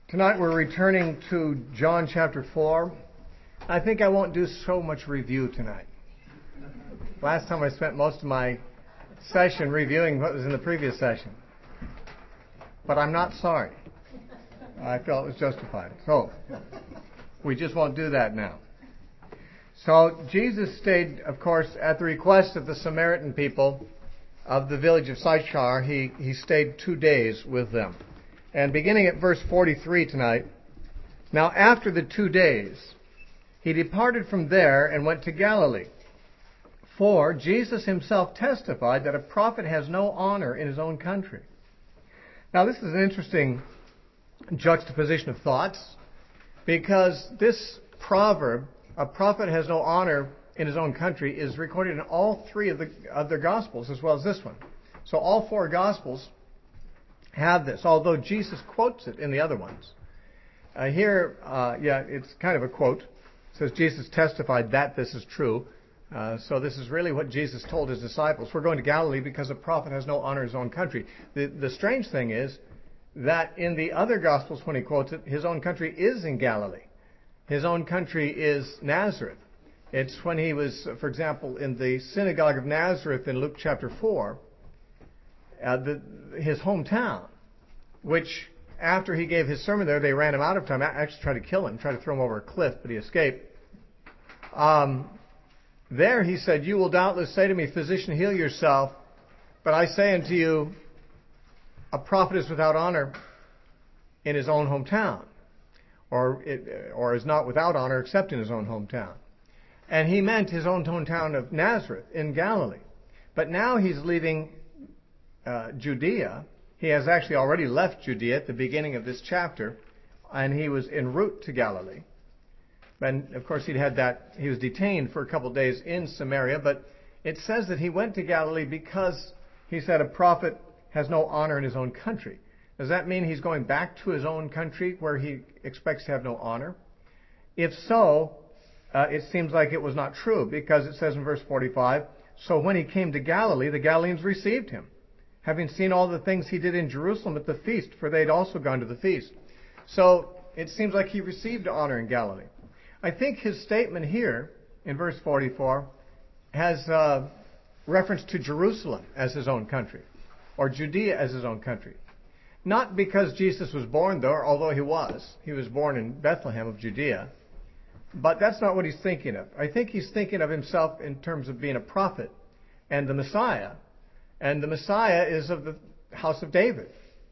Tonight we're returning to John chapter 4. I think I won't do so much review tonight. Last time I spent most of my session reviewing what was in the previous session. But I'm not sorry. I felt it was justified. So, we just won't do that now. So, Jesus stayed, of course, at the request of the Samaritan people of the village of Sychar. He stayed 2 days with them. And beginning at verse 43 tonight, now after the 2 days, he departed from there and went to Galilee. For Jesus himself testified that a prophet has no honor in his own country. Now this is an interesting juxtaposition of thoughts, because this proverb, a prophet has no honor in his own country, is recorded in all three of the Gospels as well as this one. So all four Gospels have this, although Jesus quotes it in the other ones. It's kind of a quote. It says Jesus testified that this is true. So this is really what Jesus told his disciples. We're going to Galilee because a prophet has no honor in his own country. The strange thing is that in the other Gospels, when he quotes it, his own country is in Galilee. His own country is Nazareth. It's when he was, for example, in the synagogue of Nazareth in Luke chapter 4, his hometown, which after he gave his sermon there, they ran him out of town, actually tried to kill him, tried to throw him over a cliff, but he escaped. There he said, "You will doubtless say to me, 'Physician, heal yourself,' but I say unto you, a prophet is without honor in his own hometown, or is not without honor except in his own hometown." And he meant his own hometown of Nazareth in Galilee. But now he's leaving Judea. He has actually already left Judea at the beginning of this chapter, and he was en route to Galilee. And of course he was detained for a couple of days in Samaria, but it says that he went to Galilee because he said a prophet has no honor in his own country. Does that mean he's going back to his own country where he expects to have no honor? If so, it seems like it was not true, because it says in verse 45, "So when he came to Galilee, the Galileans received him, having seen all the things he did in Jerusalem at the feast, for they'd also gone to the feast." So it seems like he received honor in Galilee. I think his statement here in verse 44 has reference to Jerusalem as his own country, or Judea as his own country. Not because Jesus was born there, although he was. He was born in Bethlehem of Judea. But that's not what he's thinking of. I think he's thinking of himself in terms of being a prophet and the Messiah. And the Messiah is of the house of David.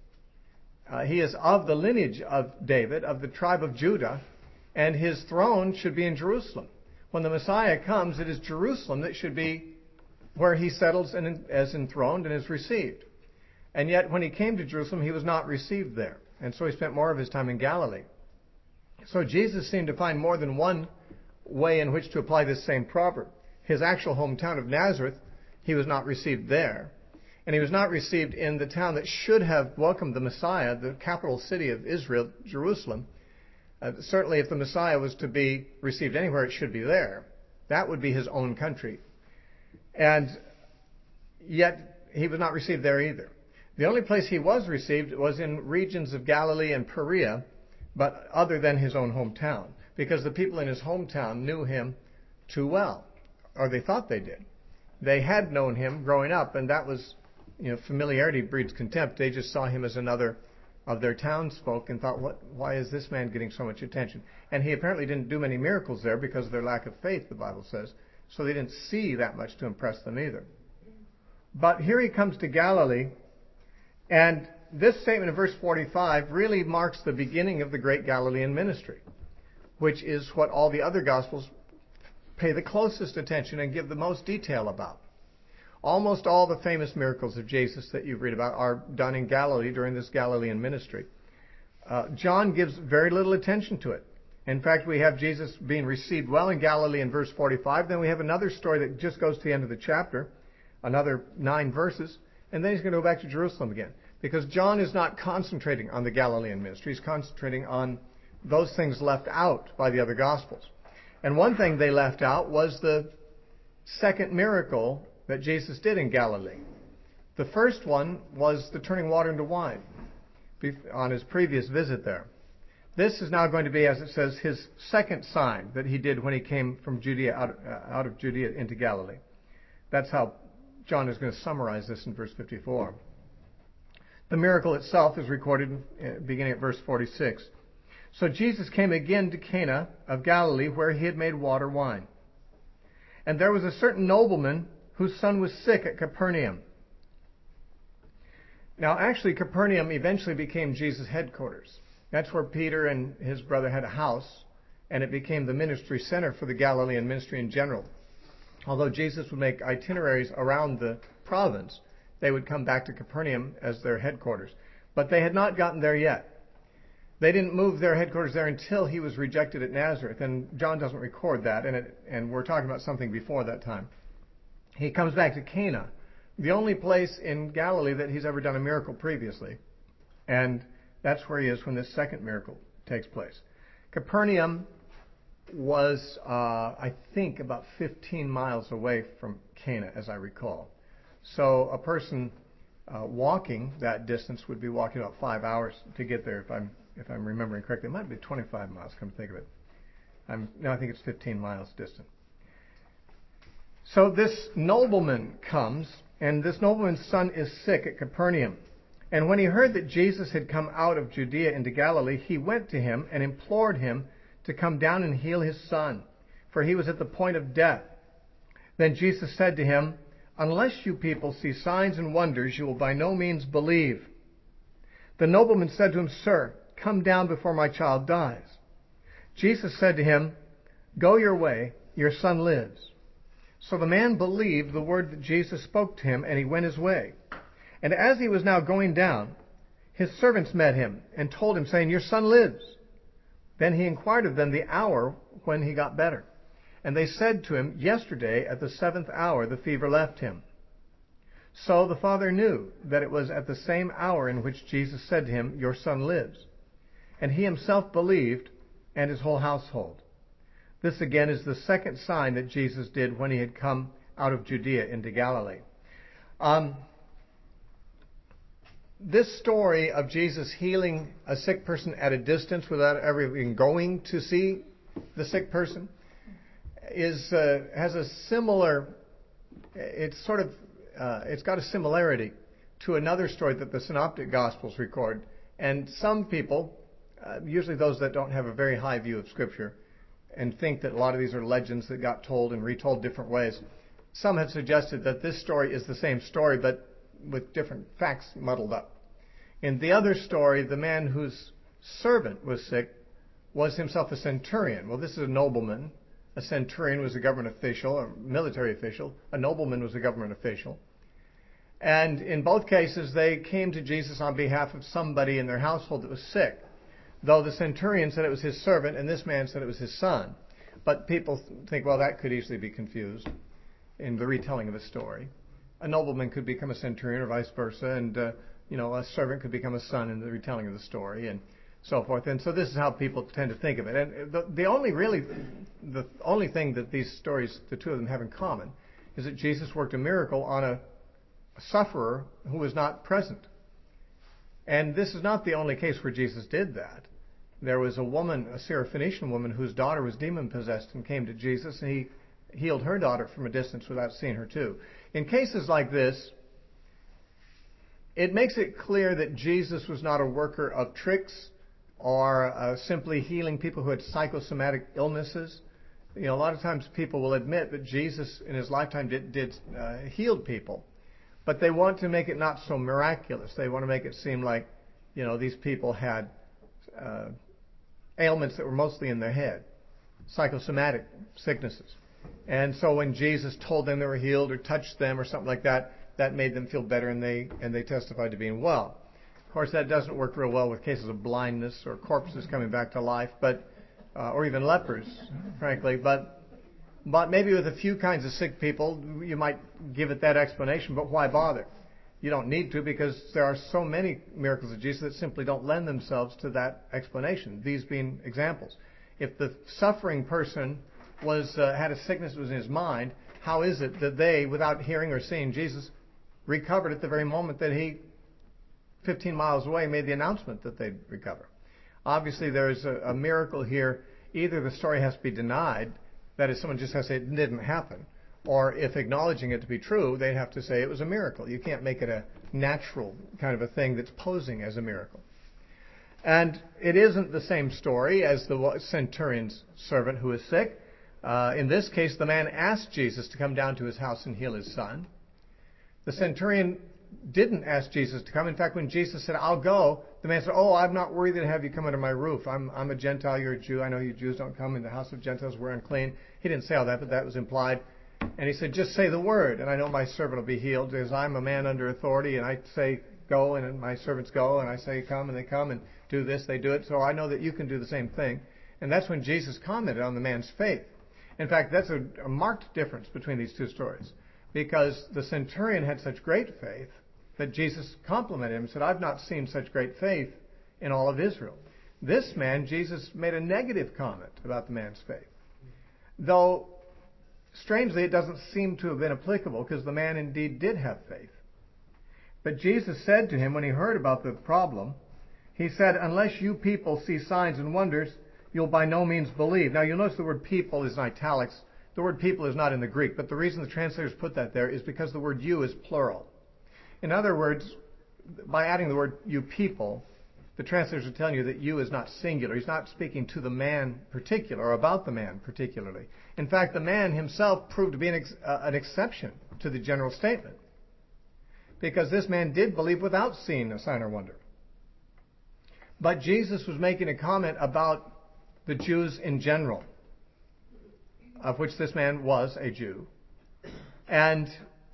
He is of the lineage of David, of the tribe of Judah, and his throne should be in Jerusalem. When the Messiah comes, it is Jerusalem that should be where he settles and as enthroned and is received. And yet, when he came to Jerusalem, he was not received there. And so he spent more of his time in Galilee. So Jesus seemed to find more than one way in which to apply this same proverb. His actual hometown of Nazareth, he was not received there. And he was not received in the town that should have welcomed the Messiah, the capital city of Israel, Jerusalem. Certainly if the Messiah was to be received anywhere, it should be there. That would be his own country. And yet he was not received there either. The only place he was received was in regions of Galilee and Perea, but other than his own hometown, because the people in his hometown knew him too well, or they thought they did. They had known him growing up, and that was, familiarity breeds contempt. They just saw him as another of their townsfolk and thought, why is this man getting so much attention? And he apparently didn't do many miracles there because of their lack of faith, the Bible says. So they didn't see that much to impress them either. But here he comes to Galilee, and this statement in verse 45 really marks the beginning of the great Galilean ministry, which is what all the other Gospels pay the closest attention and give the most detail about. Almost all the famous miracles of Jesus that you read about are done in Galilee during this Galilean ministry. John gives very little attention to it. In fact, we have Jesus being received well in Galilee in verse 45. Then we have another story that just goes to the end of the chapter, another 9 verses, and then he's going to go back to Jerusalem again. Because John is not concentrating on the Galilean ministry. He's concentrating on those things left out by the other Gospels. And one thing they left out was the second miracle that Jesus did in Galilee. The first one was the turning water into wine on his previous visit there. This is now going to be, as it says, his second sign that he did when he came from Judea out of Judea into Galilee. That's how John is going to summarize this in verse 54. The miracle itself is recorded beginning at verse 46. So Jesus came again to Cana of Galilee, where he had made water wine. And there was a certain nobleman whose son was sick at Capernaum. Now, actually, Capernaum eventually became Jesus' headquarters. That's where Peter and his brother had a house, and it became the ministry center for the Galilean ministry in general. Although Jesus would make itineraries around the province, they would come back to Capernaum as their headquarters. But they had not gotten there yet. They didn't move their headquarters there until he was rejected at Nazareth, and John doesn't record that, and we're talking about something before that time. He comes back to Cana, the only place in Galilee that he's ever done a miracle previously, and that's where he is when this second miracle takes place. Capernaum was, I think, about 15 miles away from Cana, as I recall. So a person walking that distance would be walking about 5 hours to get there, if I'm remembering correctly. It might be 25 miles, come to think of it. I think it's 15 miles distant. So this nobleman comes, and this nobleman's son is sick at Capernaum. And when he heard that Jesus had come out of Judea into Galilee, he went to him and implored him to come down and heal his son, for he was at the point of death. Then Jesus said to him, "Unless you people see signs and wonders, you will by no means believe." The nobleman said to him, "Sir, come down before my child dies." Jesus said to him, "Go your way, your son lives." So the man believed the word that Jesus spoke to him, and he went his way. And as he was now going down, his servants met him and told him, saying, "Your son lives." Then he inquired of them the hour when he got better. And they said to him, "Yesterday at the 7th hour the fever left him." So the father knew that it was at the same hour in which Jesus said to him, "Your son lives." And he himself believed, and his whole household. This again is the second sign that Jesus did when he had come out of Judea into Galilee. This story of Jesus healing a sick person at a distance without ever even going to see the sick person has a similar. It's got a similarity to another story that the Synoptic Gospels record, and some people, usually those that don't have a very high view of Scripture, and think that a lot of these are legends that got told and retold different ways. Some have suggested that this story is the same story, but with different facts muddled up. In the other story, the man whose servant was sick was himself a centurion. Well, this is a nobleman. A centurion was a government official, a military official. A nobleman was a government official. And in both cases, they came to Jesus on behalf of somebody in their household that was sick, though the centurion said it was his servant and this man said it was his son. But people think, well, that could easily be confused in the retelling of a story. A nobleman could become a centurion or vice versa, and a servant could become a son in the retelling of the story, and so forth. And so this is how people tend to think of it. And the only thing that these stories, the two of them, have in common is that Jesus worked a miracle on a sufferer who was not present. And this is not the only case where Jesus did that. There was a woman, a Syrophoenician woman, whose daughter was demon-possessed and came to Jesus, and he healed her daughter from a distance without seeing her too. In cases like this, it makes it clear that Jesus was not a worker of tricks or simply healing people who had psychosomatic illnesses. A lot of times people will admit that Jesus in his lifetime did healed people, but they want to make it not so miraculous. They want to make it seem like, these people had ailments that were mostly in their head, psychosomatic sicknesses. And so when Jesus told them they were healed or touched them or something like that, that made them feel better, and they testified to being well. Of course, that doesn't work real well with cases of blindness or corpses coming back to life, or even lepers, frankly. But maybe with a few kinds of sick people, you might give it that explanation. But why bother? You don't need to, because there are so many miracles of Jesus that simply don't lend themselves to that explanation. These being examples. If the suffering person had a sickness that was in his mind, how is it that they, without hearing or seeing Jesus, recovered at the very moment that he, 15 miles away, made the announcement that they'd recover? Obviously, there's a miracle here. Either the story has to be denied, that is, someone just has to say it didn't happen, or if acknowledging it to be true, they'd have to say it was a miracle. You can't make it a natural kind of a thing that's posing as a miracle. And it isn't the same story as the centurion's servant who is sick. In this case, the man asked Jesus to come down to his house and heal his son. The centurion didn't ask Jesus to come. In fact, when Jesus said, "I'll go," the man said, "Oh, I'm not worthy to have you come under my roof. I'm a Gentile, you're a Jew. I know you Jews don't come in the house of Gentiles. We're unclean." He didn't say all that, but that was implied. And he said, "Just say the word, and I know my servant will be healed, because I'm a man under authority, and I say go, and my servants go, and I say come, and they come, and do this, they do it. So I know that you can do the same thing." And that's when Jesus commented on the man's faith. In fact, that's a marked difference between these two stories, because the centurion had such great faith that Jesus complimented him and said, "I've not seen such great faith in all of Israel." This man, Jesus made a negative comment about the man's faith. Though, strangely, it doesn't seem to have been applicable, because the man indeed did have faith. But Jesus said to him, when he heard about the problem, he said, "Unless you people see signs and wonders, you'll by no means believe." Now, you'll notice the word people is in italics. The word people is not in the Greek, but the reason the translators put that there is because the word you is plural. In other words, by adding the word you people, the translators are telling you that you is not singular. He's not speaking to the man particular or about the man particularly. In fact, the man himself proved to be an exception to the general statement, because this man did believe without seeing a sign or wonder. But Jesus was making a comment about the Jews in general, of which this man was a Jew. And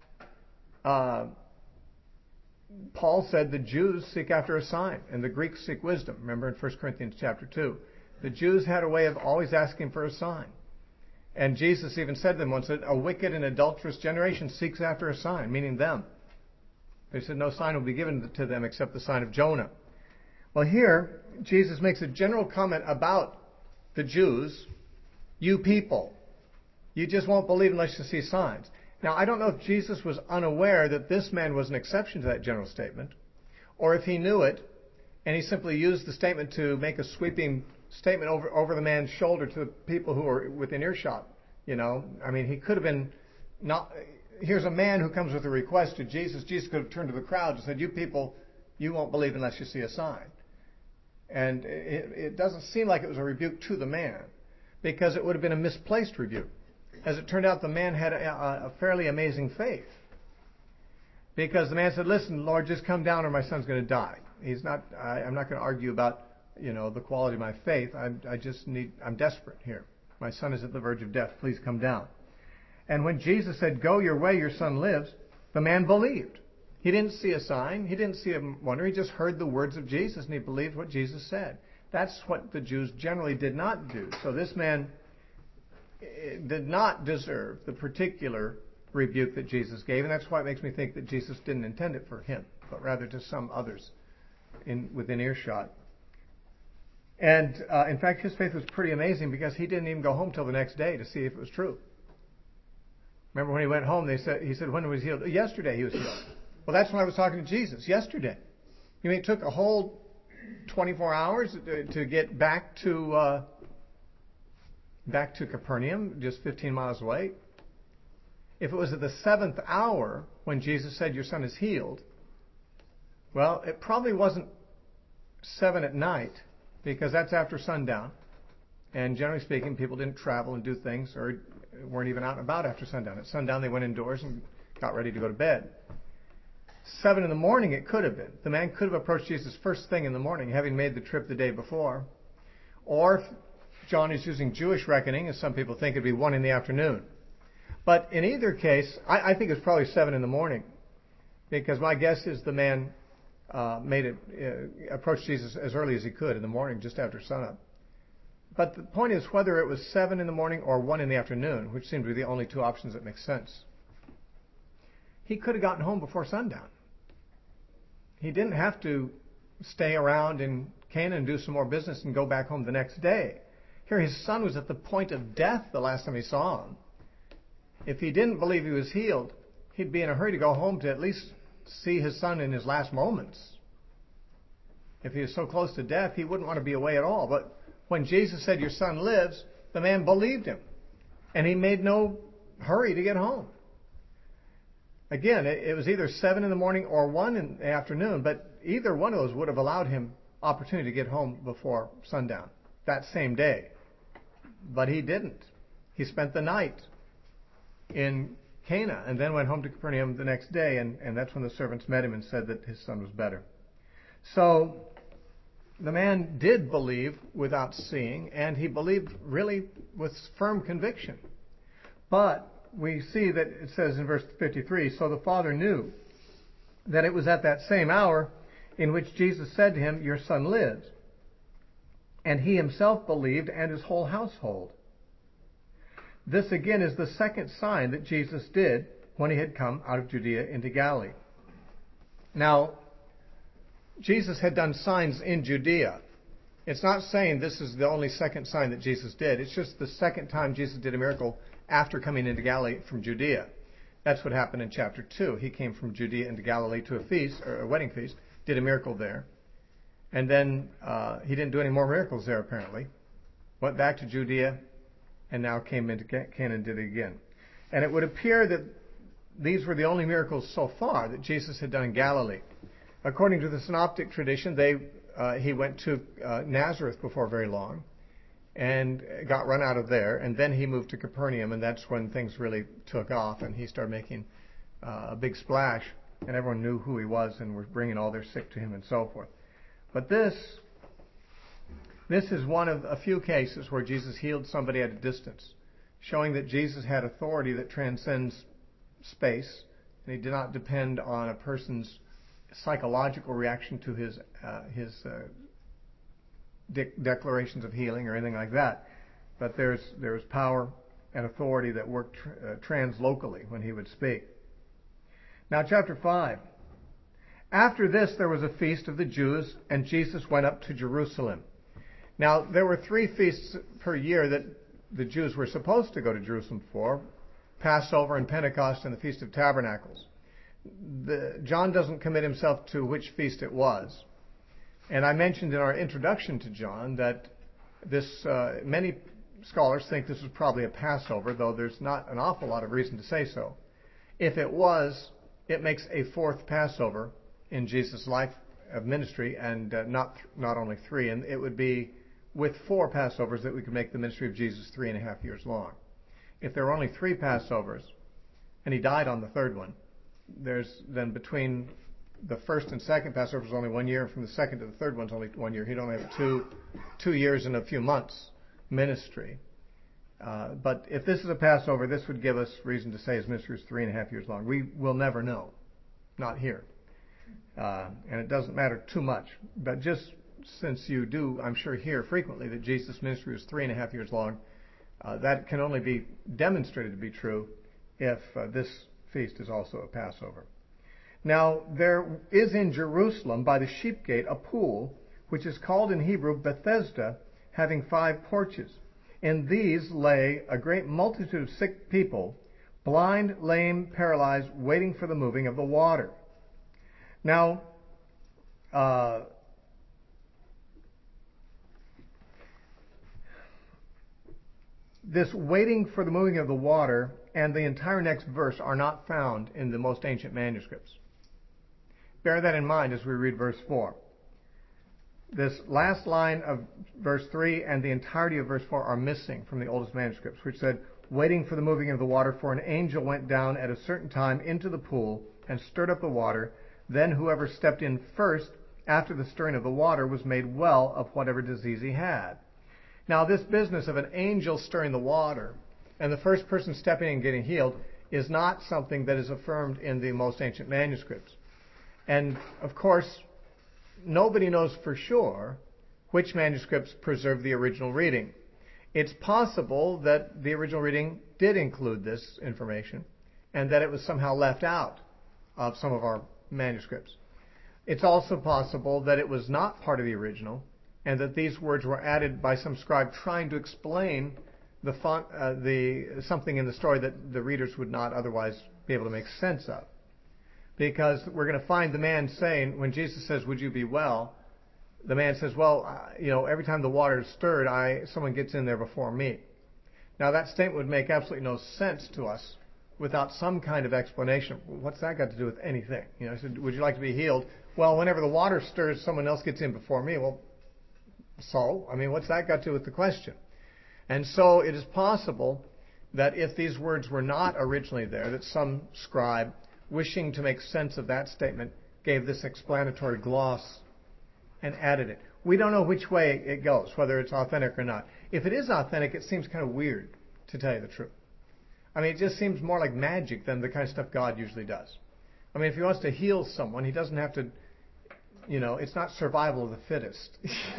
Paul said the Jews seek after a sign, and the Greeks seek wisdom. Remember in 1 Corinthians chapter 2. The Jews had a way of always asking for a sign. And Jesus even said to them once that a wicked and adulterous generation seeks after a sign, meaning them. They said no sign will be given to them except the sign of Jonah. Well, here, Jesus makes a general comment about the Jews. You people, you just won't believe unless you see signs. Now, I don't know if Jesus was unaware that this man was an exception to that general statement, or if he knew it, and he simply used the statement to make a sweeping statement over the man's shoulder to the people who are within earshot. You know, I mean, he could have been not. Here's a man who comes with a request to Jesus. Jesus could have turned to the crowd and said, "You people, you won't believe unless you see a sign." And it doesn't seem like it was a rebuke to the man, because it would have been a misplaced rebuke. As it turned out, the man had a fairly amazing faith, because the man said, "Listen, Lord, just come down or my son's going to die." I'm not going to argue about, the quality of my faith. I'm desperate here. My son is at the verge of death. Please come down. And when Jesus said, "Go your way, your son lives," the man believed. He didn't see a sign. He didn't see a wonder. He just heard the words of Jesus, and he believed what Jesus said. That's what the Jews generally did not do. So this man did not deserve the particular rebuke that Jesus gave, and that's why it makes me think that Jesus didn't intend it for him, but rather to some others within earshot. And in fact, his faith was pretty amazing, because he didn't even go home till the next day to see if it was true. Remember when he went home, he said, "When was he healed?" "Yesterday he was healed." "Well, that's when I was talking to Jesus, yesterday." You mean it took a whole 24 hours to get back to Capernaum, just 15 miles away? If it was at the 7th hour when Jesus said, "Your son is healed," well, it probably wasn't 7 at night, because that's after sundown. And generally speaking, people didn't travel and do things, or weren't even out and about after sundown. At sundown, they went indoors and got ready to go to bed. 7 in the morning it could have been. The man could have approached Jesus first thing in the morning, having made the trip the day before. Or if John is using Jewish reckoning, as some people think, it'd be 1 in the afternoon. But in either case, I think it's probably 7 in the morning, because my guess is the man approached Jesus as early as he could in the morning, just after sunup. But the point is, whether it was 7 in the morning or 1 in the afternoon, which seem to be the only two options that make sense, he could have gotten home before sundown. He didn't have to stay around in Canaan and do some more business and go back home the next day. Here, his son was at the point of death the last time he saw him. If he didn't believe he was healed, he'd be in a hurry to go home to at least see his son in his last moments. If he was so close to death, he wouldn't want to be away at all. But when Jesus said, your son lives, the man believed him. And he made no hurry to get home. Again, it was either 7 in the morning or 1 in the afternoon, but either one of those would have allowed him opportunity to get home before sundown that same day. But he didn't. He spent the night in Cana and then went home to Capernaum the next day, and that's when the servants met him and said that his son was better. So the man did believe without seeing, and he believed really with firm conviction. But we see that it says in verse 53, so the father knew that it was at that same hour in which Jesus said to him, your son lives. And he himself believed, and his whole household. This again is the second sign that Jesus did when he had come out of Judea into Galilee. Now, Jesus had done signs in Judea. It's not saying this is the only second sign that Jesus did. It's just the second time Jesus did a miracle after coming into Galilee from Judea. That's what happened in chapter 2. He came from Judea into Galilee to a feast, or a wedding feast, did a miracle there. And then he didn't do any more miracles there, apparently. Went back to Judea, and now came into Cana and did it again. And it would appear that these were the only miracles so far that Jesus had done in Galilee. According to the synoptic tradition, he went to Nazareth before very long and got run out of there, and then he moved to Capernaum, and that's when things really took off, and he started making a big splash, and everyone knew who he was and was bringing all their sick to him and so forth. But this is one of a few cases where Jesus healed somebody at a distance, showing that Jesus had authority that transcends space, and he did not depend on a person's psychological reaction to his declarations of healing or anything like that. But there was power and authority that worked translocally when he would speak. Now, chapter 5. After this, there was a feast of the Jews, and Jesus went up to Jerusalem. Now, there were 3 feasts per year that the Jews were supposed to go to Jerusalem for: Passover and Pentecost and the Feast of Tabernacles. John doesn't commit himself to which feast it was. And I mentioned in our introduction to John that many scholars think this was probably a Passover, though there's not an awful lot of reason to say so. If it was, it makes a 4th Passover in Jesus' life of ministry, and not only 3. And it would be with 4 Passovers that we could make the ministry of Jesus 3.5 years long. If there were only 3 Passovers, and he died on the 3rd one, there's then between the 1st and 2nd Passover is only 1 year, and from the 2nd to the 3rd one's only 1 year. He'd only have two years and a few months ministry. But if this is a Passover, this would give us reason to say his ministry is 3.5 years long. We will never know. Not here. And it doesn't matter too much. But just since you do, I'm sure, hear frequently that Jesus' ministry was 3.5 years long, that can only be demonstrated to be true if this feast is also a Passover. Now, there is in Jerusalem by the sheep gate a pool, which is called in Hebrew Bethesda, having 5 porches. In these lay a great multitude of sick people, blind, lame, paralyzed, waiting for the moving of the water. Now, this waiting for the moving of the water and the entire next verse are not found in the most ancient manuscripts. Bear that in mind as we read verse 4. This last line of verse 3 and the entirety of verse 4 are missing from the oldest manuscripts, which said, waiting for the moving of the water, for an angel went down at a certain time into the pool and stirred up the water. Then whoever stepped in first after the stirring of the water was made well of whatever disease he had. Now, this business of an angel stirring the water and the first person stepping in and getting healed is not something that is affirmed in the most ancient manuscripts. And, of course, nobody knows for sure which manuscripts preserve the original reading. It's possible that the original reading did include this information and that it was somehow left out of some of our manuscripts. It's also possible that it was not part of the original and that these words were added by some scribe trying to explain something in the story that the readers would not otherwise be able to make sense of. Because we're going to find the man saying, when Jesus says, would you be well? the man says, well, every time the water is stirred, someone gets in there before me. Now that statement would make absolutely no sense to us without some kind of explanation. What's that got to do with anything? I said, would you like to be healed? Well, whenever the water stirs, someone else gets in before me. Well, what's that got to do with the question? And so it is possible that if these words were not originally there, that some scribe, wishing to make sense of that statement, gave this explanatory gloss and added it. We don't know which way it goes, whether it's authentic or not. If it is authentic, it seems kind of weird, to tell you the truth. It just seems more like magic than the kind of stuff God usually does. If he wants to heal someone, he doesn't have to, it's not survival of the fittest,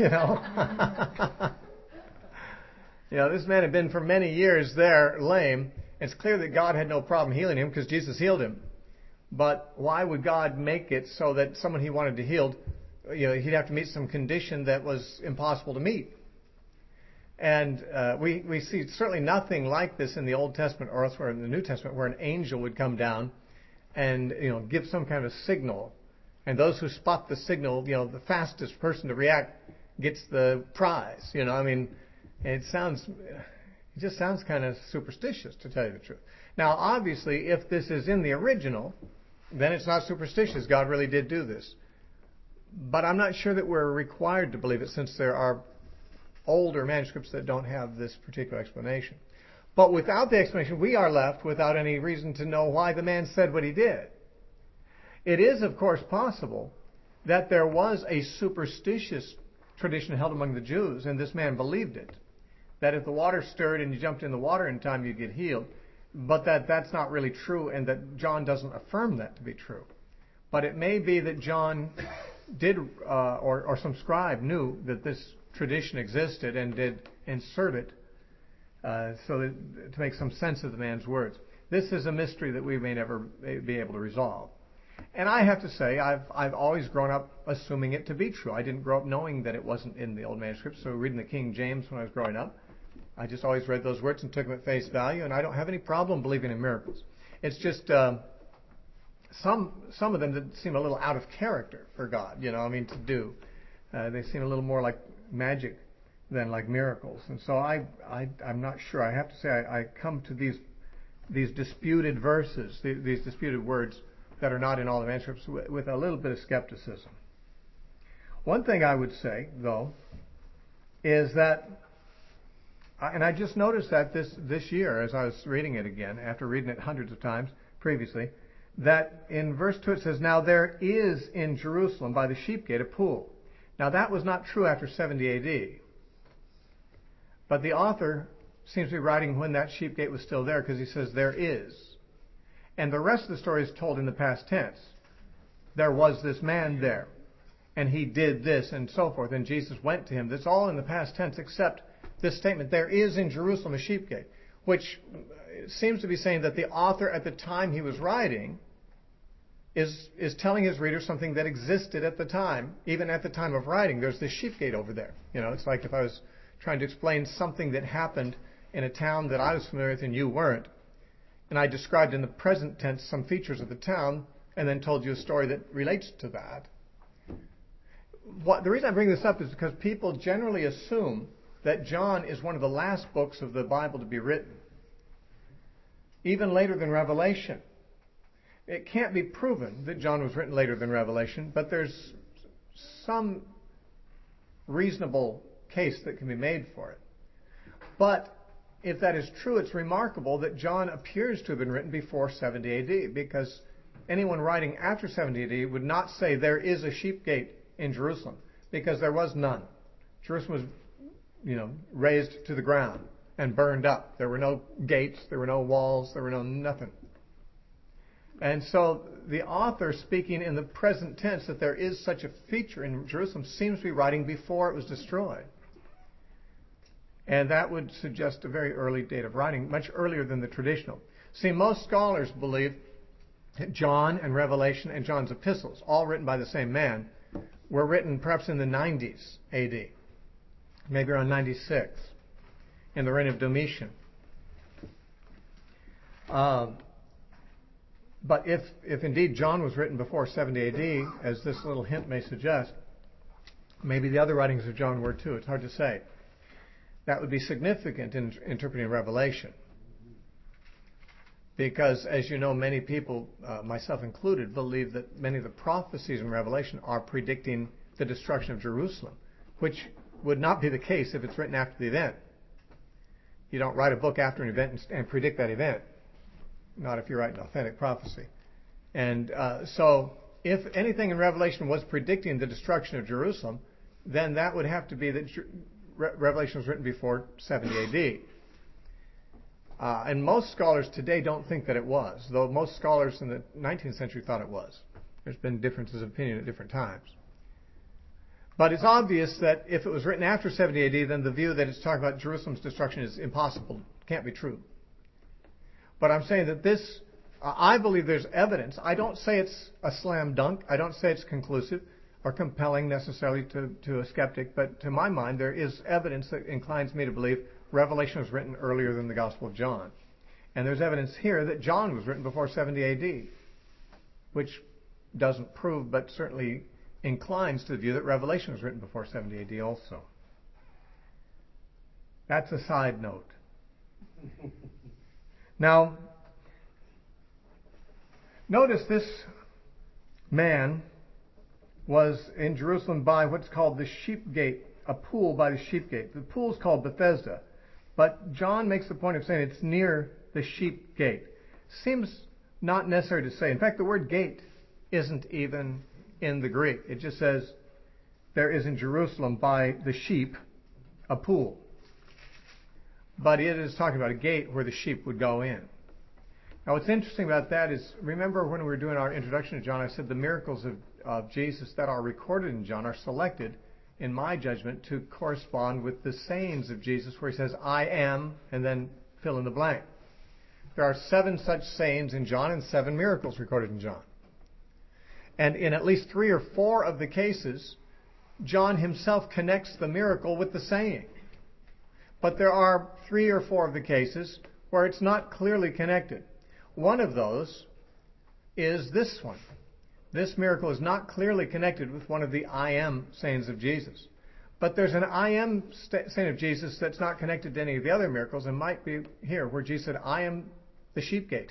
This man had been for many years there lame. It's clear that God had no problem healing him because Jesus healed him. But why would God make it so that someone he wanted to heal, he'd have to meet some condition that was impossible to meet? And we see certainly nothing like this in the Old Testament or elsewhere in the New Testament, where an angel would come down and give some kind of a signal, and those who spot the signal, the fastest person to react gets the prize. It just sounds kind of superstitious, to tell you the truth. Now, obviously, if this is in the original, then it's not superstitious. God really did do this. But I'm not sure that we're required to believe it, since there are older manuscripts that don't have this particular explanation. But without the explanation, we are left without any reason to know why the man said what he did. It is, of course, possible that there was a superstitious tradition held among the Jews, and this man believed it, that if the water stirred and you jumped in the water in time, you'd get healed. But that's not really true, and that John doesn't affirm that to be true. But it may be that John did, or some scribe knew that this tradition existed and did insert it to make some sense of the man's words. This is a mystery that we may never be able to resolve. And I have to say, I've always grown up assuming it to be true. I didn't grow up knowing that it wasn't in the old manuscripts. So reading the King James when I was growing up, I just always read those words and took them at face value, and I don't have any problem believing in miracles. It's just some of them that seem a little out of character for God, to do. They seem a little more like magic than like miracles. And so I'm not sure. I have to say I come to these disputed verses, these disputed words that are not in all the manuscripts with a little bit of skepticism. One thing I would say, though, is that, and I just noticed that this year as I was reading it again, after reading it hundreds of times previously, that in verse 2 it says, "Now there is in Jerusalem by the sheep gate a pool." Now that was not true after 70 AD. But the author seems to be writing when that sheep gate was still there, because he says there is. And the rest of the story is told in the past tense. There was this man there, and he did this, and so forth, and Jesus went to him. That's all in the past tense except this statement, there is in Jerusalem a sheep gate, which seems to be saying that the author at the time he was writing is telling his reader something that existed at the time, even at the time of writing. There's this sheep gate over there. It's like if I was trying to explain something that happened in a town that I was familiar with and you weren't, and I described in the present tense some features of the town, and then told you a story that relates to that. The reason I bring this up is because people generally assume that John is one of the last books of the Bible to be written, even later than Revelation. It can't be proven that John was written later than Revelation, but there's some reasonable case that can be made for it. But if that is true, it's remarkable that John appears to have been written before 70 AD, because anyone writing after 70 AD would not say there is a sheep gate in Jerusalem, because there was none. Jerusalem was, razed to the ground and burned up. There were no gates, there were no walls, there were no nothing. And so the author, speaking in the present tense that there is such a feature in Jerusalem, seems to be writing before it was destroyed. And that would suggest a very early date of writing, much earlier than the traditional. See, most scholars believe that John and Revelation and John's epistles, all written by the same man, were written perhaps in the 90s AD, maybe around 96, in the reign of Domitian. But if indeed John was written before 70 AD, as this little hint may suggest, Maybe the other writings of John were too. It's hard to say. That would be significant in interpreting Revelation. Because, as you know, many people, myself included, believe that many of the prophecies in Revelation are predicting the destruction of Jerusalem, which would not be the case if it's written after the event. You don't write a book after an event and predict that event. Not if you're writing authentic prophecy. And so, if anything in Revelation was predicting the destruction of Jerusalem, then that would have to be that Revelation was written before 70 A.D. And most scholars today don't think that it was, though most scholars in the 19th century thought it was. There's been differences of opinion at different times. But it's obvious that if it was written after 70 AD, then the view that it's talking about Jerusalem's destruction is impossible. Can't be true. But I'm saying that this, I believe there's evidence. I don't say it's a slam dunk. I don't say it's conclusive or compelling necessarily to a skeptic. But to my mind, there is evidence that inclines me to believe Revelation was written earlier than the Gospel of John. And there's evidence here that John was written before 70 AD, which doesn't prove, but certainly inclines to the view that Revelation was written before 70 AD also. That's a side note. Now, notice this man was in Jerusalem by what's called the Sheep Gate, a pool by the Sheep Gate. The pool is called Bethesda, but John makes the point of saying it's near the Sheep Gate. Seems not necessary to say. In fact, the word gate isn't even in the Greek. It just says there is in Jerusalem by the sheep a pool. But it is talking about a gate where the sheep would go in. Now what's interesting about that is, remember when we were doing our introduction to John, I said the miracles of Jesus that are recorded in John are selected, in my judgment, to correspond with the sayings of Jesus where he says, I am, and then fill in the blank. There are 7 such sayings in John and 7 miracles recorded in John. And in at least 3 or 4 of the cases, John himself connects the miracle with the saying. But there are 3 or 4 of the cases where it's not clearly connected. One of those is this one. This miracle is not clearly connected with one of the I am sayings of Jesus. But there's an I am saying of Jesus that's not connected to any of the other miracles, and might be here, where Jesus said, I am the sheep gate.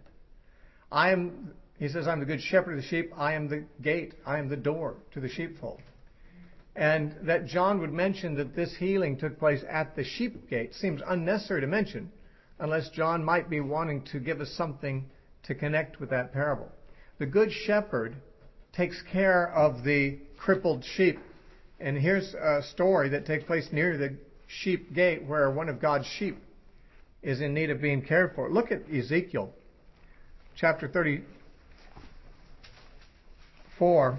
He says, I'm the good shepherd of the sheep. I am the gate. I am the door to the sheepfold. And that John would mention that this healing took place at the sheep gate seems unnecessary to mention, unless John might be wanting to give us something to connect with that parable. The good shepherd takes care of the crippled sheep. And here's a story that takes place near the sheep gate where one of God's sheep is in need of being cared for. Look at Ezekiel chapter 34.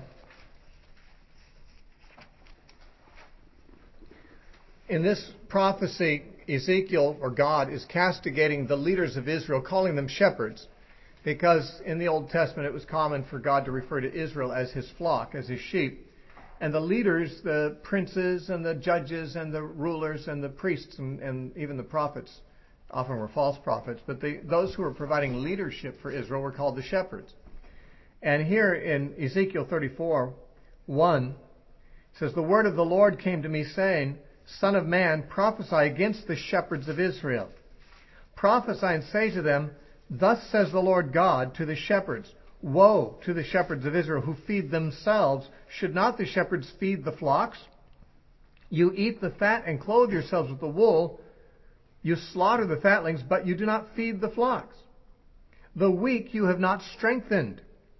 In this prophecy, Ezekiel, or God, is castigating the leaders of Israel, calling them shepherds, because in the Old Testament it was common for God to refer to Israel as his flock, as his sheep. And the leaders, the princes and the judges and the rulers and the priests and even the prophets, often were false prophets, but those who were providing leadership for Israel were called the shepherds. And here in Ezekiel 34:1, it says, the word of the Lord came to me saying, Son of man, prophesy against the shepherds of Israel. Prophesy and say to them, Thus says the Lord God to the shepherds, Woe to the shepherds of Israel who feed themselves. Should not the shepherds feed the flocks? You eat the fat and clothe yourselves with the wool. You slaughter the fatlings, but you do not feed the flocks. The weak you have not strengthened,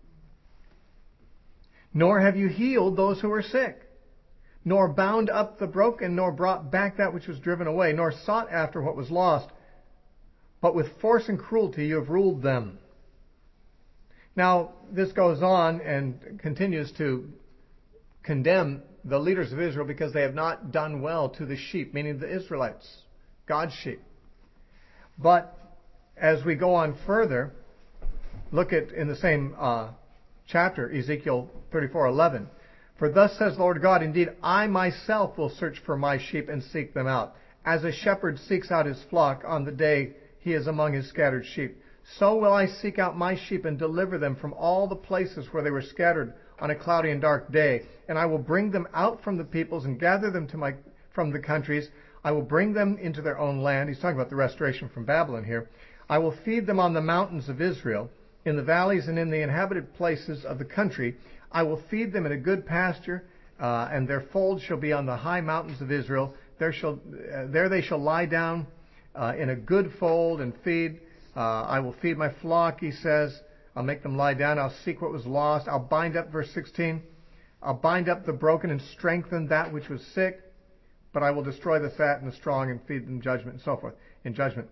nor have you healed those who are sick, nor bound up the broken, nor brought back that which was driven away, nor sought after what was lost, but with force and cruelty you have ruled them. Now, this goes on and continues to condemn the leaders of Israel because they have not done well to the sheep, meaning the Israelites, God's sheep. But as we go on further, look at in the same chapter, Ezekiel 34:11. For thus says the Lord God, indeed, I myself will search for my sheep and seek them out, as a shepherd seeks out his flock on the day he is among his scattered sheep. So will I seek out my sheep and deliver them from all the places where they were scattered, on a cloudy and dark day. And I will bring them out from the peoples and gather them from the countries. I will bring them into their own land. He's talking about the restoration from Babylon here. I will feed them on the mountains of Israel, in the valleys and in the inhabited places of the country. I will feed them in a good pasture, and their folds shall be on the high mountains of Israel. There they shall lie down in a good fold and feed. I will feed my flock, he says. I'll make them lie down. I'll seek what was lost. I'll bind up, verse 16, I'll bind up the broken and strengthen that which was sick. But I will destroy the fat and the strong and feed them judgment and so forth, in judgment.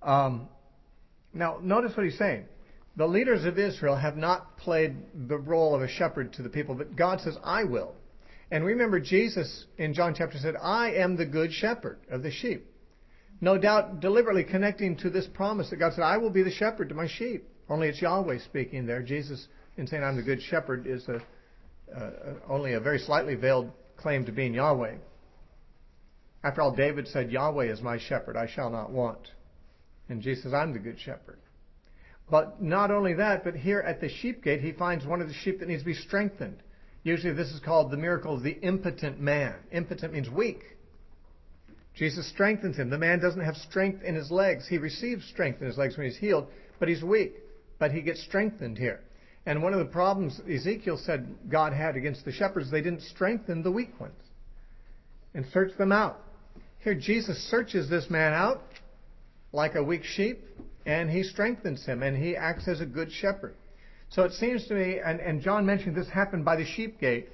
Now, notice what he's saying. The leaders of Israel have not played the role of a shepherd to the people, but God says, I will. And remember, Jesus in John chapter said, I am the good shepherd of the sheep. No doubt deliberately connecting to this promise that God said, I will be the shepherd to my sheep. Only it's Yahweh speaking there. Jesus, in saying I'm the good shepherd, is only a very slightly veiled claim to being Yahweh. After all, David said, Yahweh is my shepherd, I shall not want. And Jesus says, I'm the good shepherd. But not only that, but here at the sheep gate, he finds one of the sheep that needs to be strengthened. Usually this is called the miracle of the impotent man. Impotent means weak. Jesus strengthens him. The man doesn't have strength in his legs. He receives strength in his legs when he's healed, but he's weak. But he gets strengthened here. And one of the problems Ezekiel said God had against the shepherds, they didn't strengthen the weak ones and search them out. Here Jesus searches this man out like a weak sheep, and he strengthens him, and he acts as a good shepherd. So it seems to me, and John mentioned this happened by the sheep gate,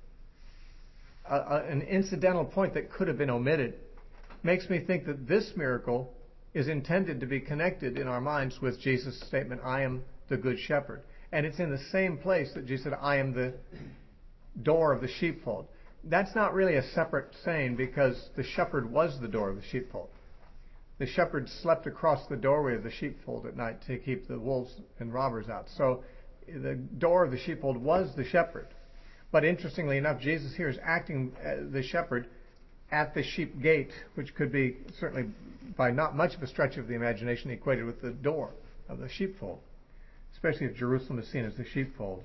an incidental point that could have been omitted, makes me think that this miracle is intended to be connected in our minds with Jesus' statement, I am the good shepherd. And it's in the same place that Jesus said, I am the door of the sheepfold. That's not really a separate saying because the shepherd was the door of the sheepfold. The shepherd slept across the doorway of the sheepfold at night to keep the wolves and robbers out. So the door of the sheepfold was the shepherd. But interestingly enough, Jesus here is acting the shepherd at the sheep gate, which could be certainly by not much of a stretch of the imagination equated with the door of the sheepfold, especially if Jerusalem is seen as the sheepfold.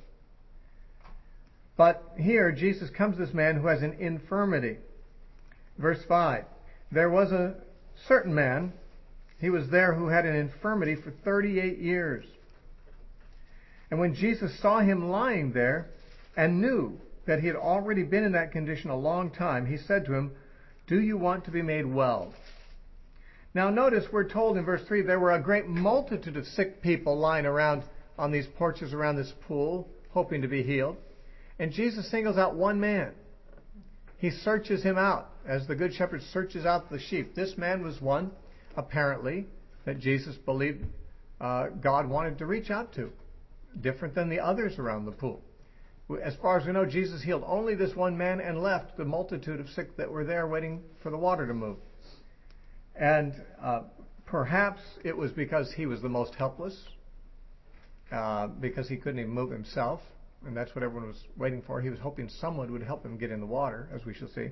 But here Jesus comes to this man who has an infirmity. Verse 5, there was a certain man, he was there who had an infirmity for 38 years. And when Jesus saw him lying there and knew that he had already been in that condition a long time, he said to him, do you want to be made well? Now notice we're told in verse 3 there were a great multitude of sick people lying around on these porches around this pool, hoping to be healed. And Jesus singles out one man. He searches him out as the good shepherd searches out the sheep. This man was one, apparently, that Jesus believed God wanted to reach out to, different than the others around the pool. As far as we know, Jesus healed only this one man and left the multitude of sick that were there waiting for the water to move. And perhaps it was because he was the most helpless, because he couldn't even move himself. And that's what everyone was waiting for. He was hoping someone would help him get in the water, as we shall see.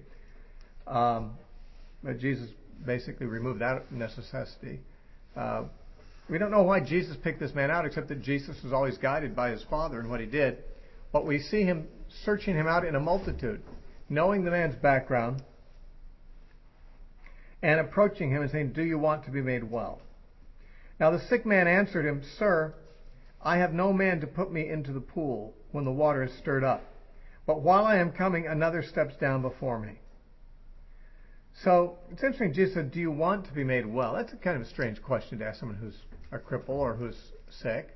But Jesus basically removed that necessity. We don't know why Jesus picked this man out, except that Jesus was always guided by his Father in what he did. But we see him searching him out in a multitude, knowing the man's background, and approaching him and saying, do you want to be made well? Now the sick man answered him, Sir, I have no man to put me into the pool when the water is stirred up. But while I am coming, another steps down before me. So it's interesting, Jesus said, do you want to be made well? That's a kind of a strange question to ask someone who's a cripple or who's sick.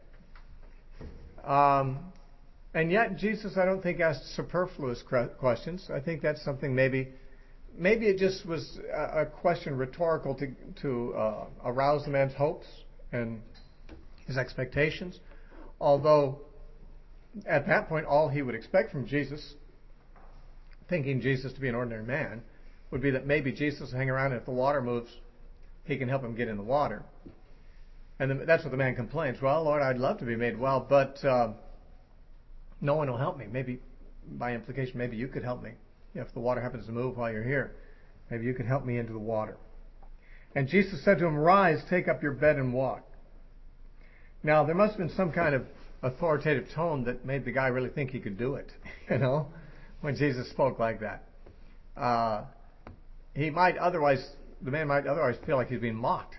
And yet Jesus, I don't think, asked superfluous questions. I think that's something maybe it just was a question rhetorical to arouse the man's hopes and his expectations. Although at that point all he would expect from Jesus, thinking Jesus to be an ordinary man, would be that maybe Jesus will hang around and if the water moves, he can help him get in the water. And that's what the man complains. Well, Lord, I'd love to be made well, but no one will help me. Maybe, by implication, maybe you could help me. If the water happens to move while you're here, maybe you could help me into the water. And Jesus said to him, Rise, take up your bed and walk. Now, there must have been some kind of authoritative tone that made the guy really think he could do it, when Jesus spoke like that. The man might otherwise feel like he's being mocked.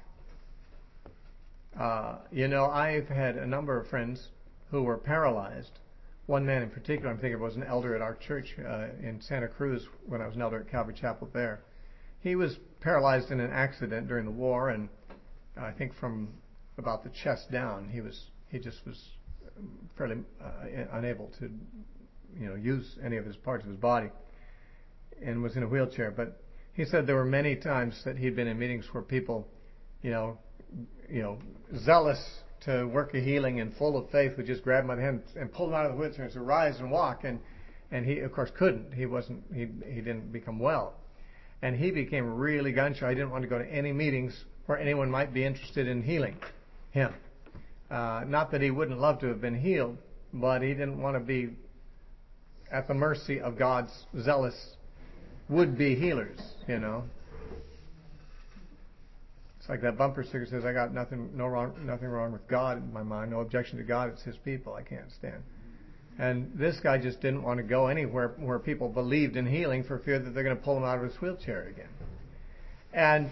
I've had a number of friends who were paralyzed. One man in particular, I'm thinking, was an elder at our church in Santa Cruz when I was an elder at Calvary Chapel there. He was paralyzed in an accident during the war, and I think from about the chest down, he just was fairly unable to, use any of his parts of his body, and was in a wheelchair. But he said there were many times that he'd been in meetings where people, zealous to work a healing and full of faith, would just grab him by the hand and pull him out of the wheelchair and say, "Rise and walk." And he, of course, couldn't. He didn't become well. And he became really gun-shy. He didn't want to go to any meetings where anyone might be interested in healing him. Not that he wouldn't love to have been healed, but he didn't want to be at the mercy of God's zealous would-be healers, It's like that bumper sticker says, "I got nothing wrong with God in my mind, no objection to God, it's His people I can't stand." And this guy just didn't want to go anywhere where people believed in healing for fear that they're going to pull him out of his wheelchair again. And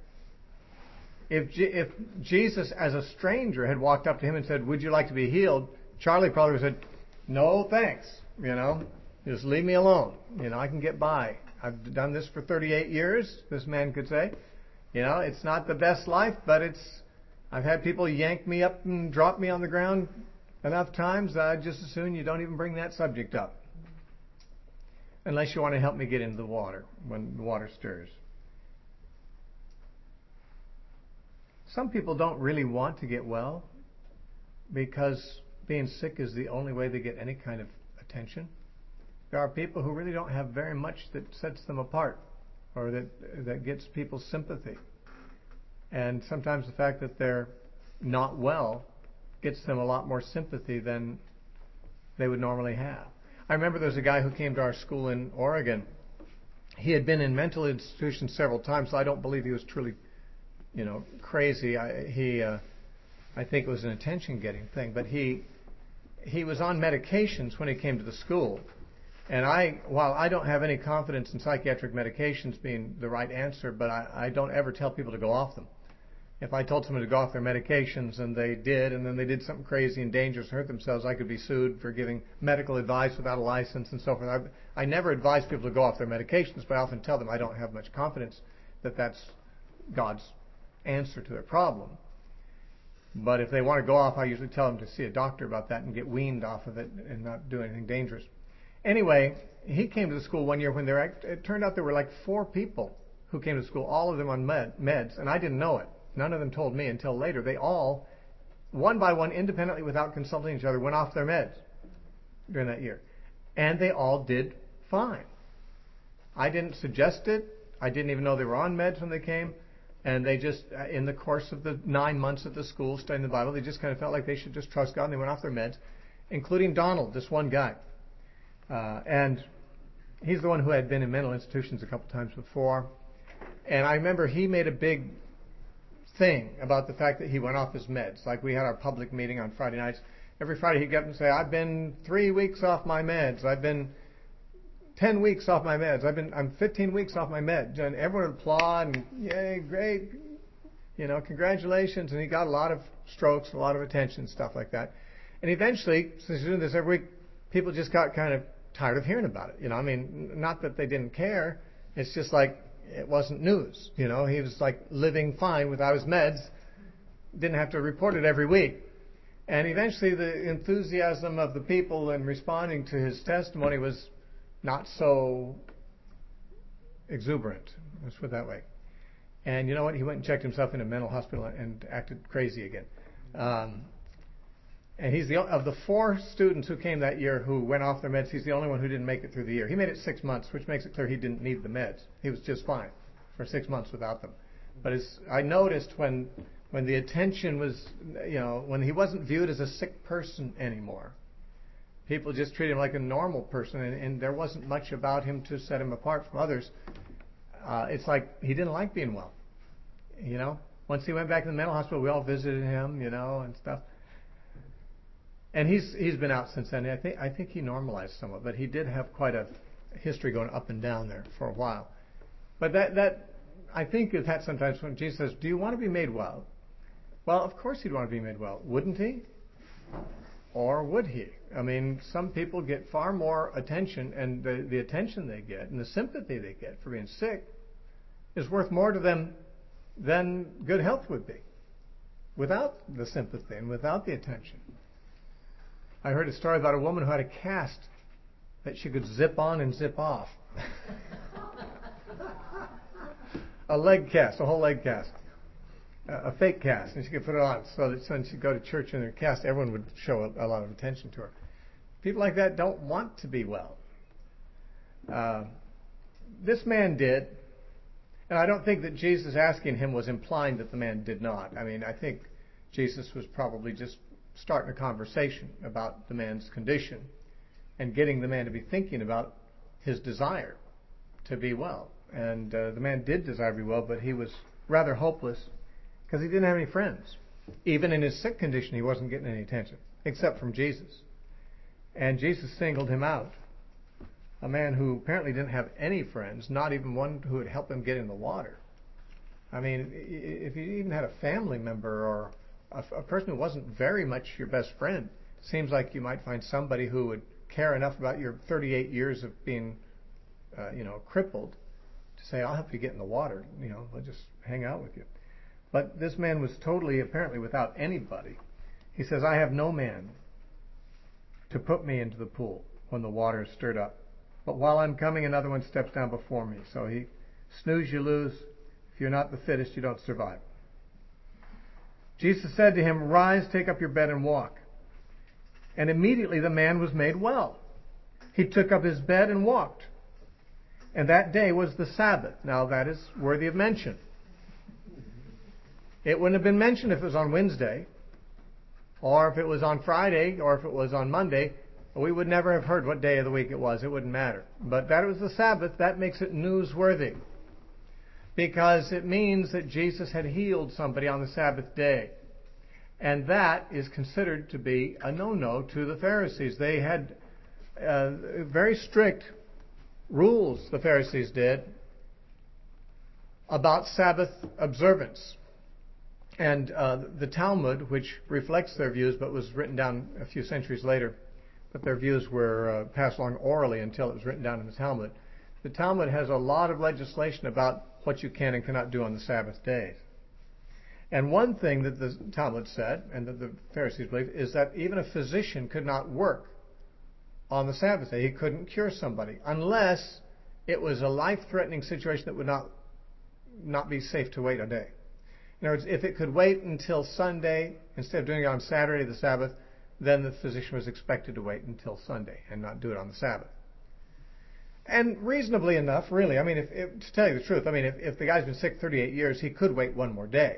if Jesus, as a stranger, had walked up to him and said, "Would you like to be healed?" Charlie probably would have said, "No, thanks. Just leave me alone. I can get by. I've done this for 38 years, this man could say. It's not the best life, but I've had people yank me up and drop me on the ground enough times. I'd just as soon you don't even bring that subject up. Unless you want to help me get into the water when the water stirs." Some people don't really want to get well because being sick is the only way they get any kind of attention. There are people who really don't have very much that sets them apart or that gets people's sympathy. And sometimes the fact that they're not well gets them a lot more sympathy than they would normally have. I remember there was a guy who came to our school in Oregon. He had been in mental institutions several times, so I don't believe he was truly, crazy. I think it was an attention-getting thing. But he was on medications when he came to the school. And while I don't have any confidence in psychiatric medications being the right answer, but I don't ever tell people to go off them. If I told someone to go off their medications and they did, and then they did something crazy and dangerous, hurt themselves, I could be sued for giving medical advice without a license and so forth. I never advise people to go off their medications, but I often tell them I don't have much confidence that that's God's answer to their problem. But if they want to go off, I usually tell them to see a doctor about that and get weaned off of it and not do anything dangerous. Anyway, he came to the school one year when it turned out there were like 4 people who came to school, all of them on meds, and I didn't know it. None of them told me until later. They all, one by one, independently, without consulting each other, went off their meds during that year. And they all did fine. I didn't suggest it. I didn't even know they were on meds when they came. And they just, in the course of the 9 months at the school studying the Bible, they just kind of felt like they should just trust God, and they went off their meds, including Donald, this one guy. And he's the one who had been in mental institutions a couple times before. And I remember he made a big thing about the fact that he went off his meds. Like we had our public meeting on Friday nights. Every Friday he'd get up and say, "I've been 3 weeks off my meds. I've been 10 weeks off my meds. I'm 15 weeks off my meds." And everyone would applaud and, "Yay, great, congratulations." And he got a lot of strokes, a lot of attention, stuff like that. And eventually, since he's doing this every week, people just got kind of tired of hearing about it. Not that they didn't care. It's just like it wasn't news. He was like living fine without his meds. Didn't have to report it every week. And eventually the enthusiasm of the people in responding to his testimony was not so exuberant. Let's put it that way. And you know what? He went and checked himself in a mental hospital and acted crazy again. And he's of the 4 students who came that year who went off their meds, he's the only one who didn't make it through the year. He made it 6 months, which makes it clear he didn't need the meds. He was just fine for 6 months without them. But I noticed when the attention was, when he wasn't viewed as a sick person anymore, people just treated him like a normal person, and there wasn't much about him to set him apart from others. It's like he didn't like being well. Once he went back to the mental hospital, we all visited him, and stuff. And he's been out since then. I think he normalized somewhat, but he did have quite a history going up and down there for a while. But that I think of that sometimes when Jesus says, "Do you want to be made well?" Well, of course he'd want to be made well, wouldn't he? Or would he? I mean, some people get far more attention, and the attention they get and the sympathy they get for being sick is worth more to them than good health would be, without the sympathy and without the attention. I heard a story about a woman who had a cast that she could zip on and zip off. A leg cast, a whole leg cast. A fake cast, and she could put it on so that when she'd go to church in her cast, everyone would show a lot of attention to her. People like that don't want to be well. This man did, and I don't think that Jesus asking him was implying that the man did not. I mean, I think Jesus was probably just starting a conversation about the man's condition and getting the man to be thinking about his desire to be well. And the man did desire to be well, but he was rather hopeless because he didn't have any friends. Even in his sick condition, he wasn't getting any attention, except from Jesus. And Jesus singled him out, a man who apparently didn't have any friends, not even one who would help him get in the water. I mean, if you even had a family member or a person who wasn't very much your best friend, it seems like you might find somebody who would care enough about your 38 years of being, crippled to say, "I'll help you get in the water. I'll just hang out with you." But this man was totally, apparently, without anybody. He says, "I have no man to put me into the pool when the water is stirred up. But while I'm coming, another one steps down before me." So he, snooze, you lose. If you're not the fittest, you don't survive. Jesus said to him, "Rise, take up your bed and walk." And immediately the man was made well. He took up his bed and walked. And that day was the Sabbath. Now that is worthy of mention. It wouldn't have been mentioned if it was on Wednesday, or if it was on Friday, or if it was on Monday. We would never have heard what day of the week it was. It wouldn't matter. But that it was the Sabbath, that makes it newsworthy, because it means that Jesus had healed somebody on the Sabbath day. And that is considered to be a no-no to the Pharisees. They had very strict rules, the Pharisees did, about Sabbath observance. And the Talmud, which reflects their views but was written down a few centuries later, but their views were passed along orally until it was written down in the Talmud. The Talmud has a lot of legislation about what you can and cannot do on the Sabbath days. And one thing that the Talmud said, and that the Pharisees believed, is that even a physician could not work on the Sabbath day. He couldn't cure somebody unless it was a life-threatening situation that would not be safe to wait a day. In other words, if it could wait until Sunday instead of doing it on Saturday, the Sabbath, then the physician was expected to wait until Sunday and not do it on the Sabbath. And reasonably enough, really, I mean, to tell you the truth, I mean, if the guy's been sick 38 years, he could wait one more day.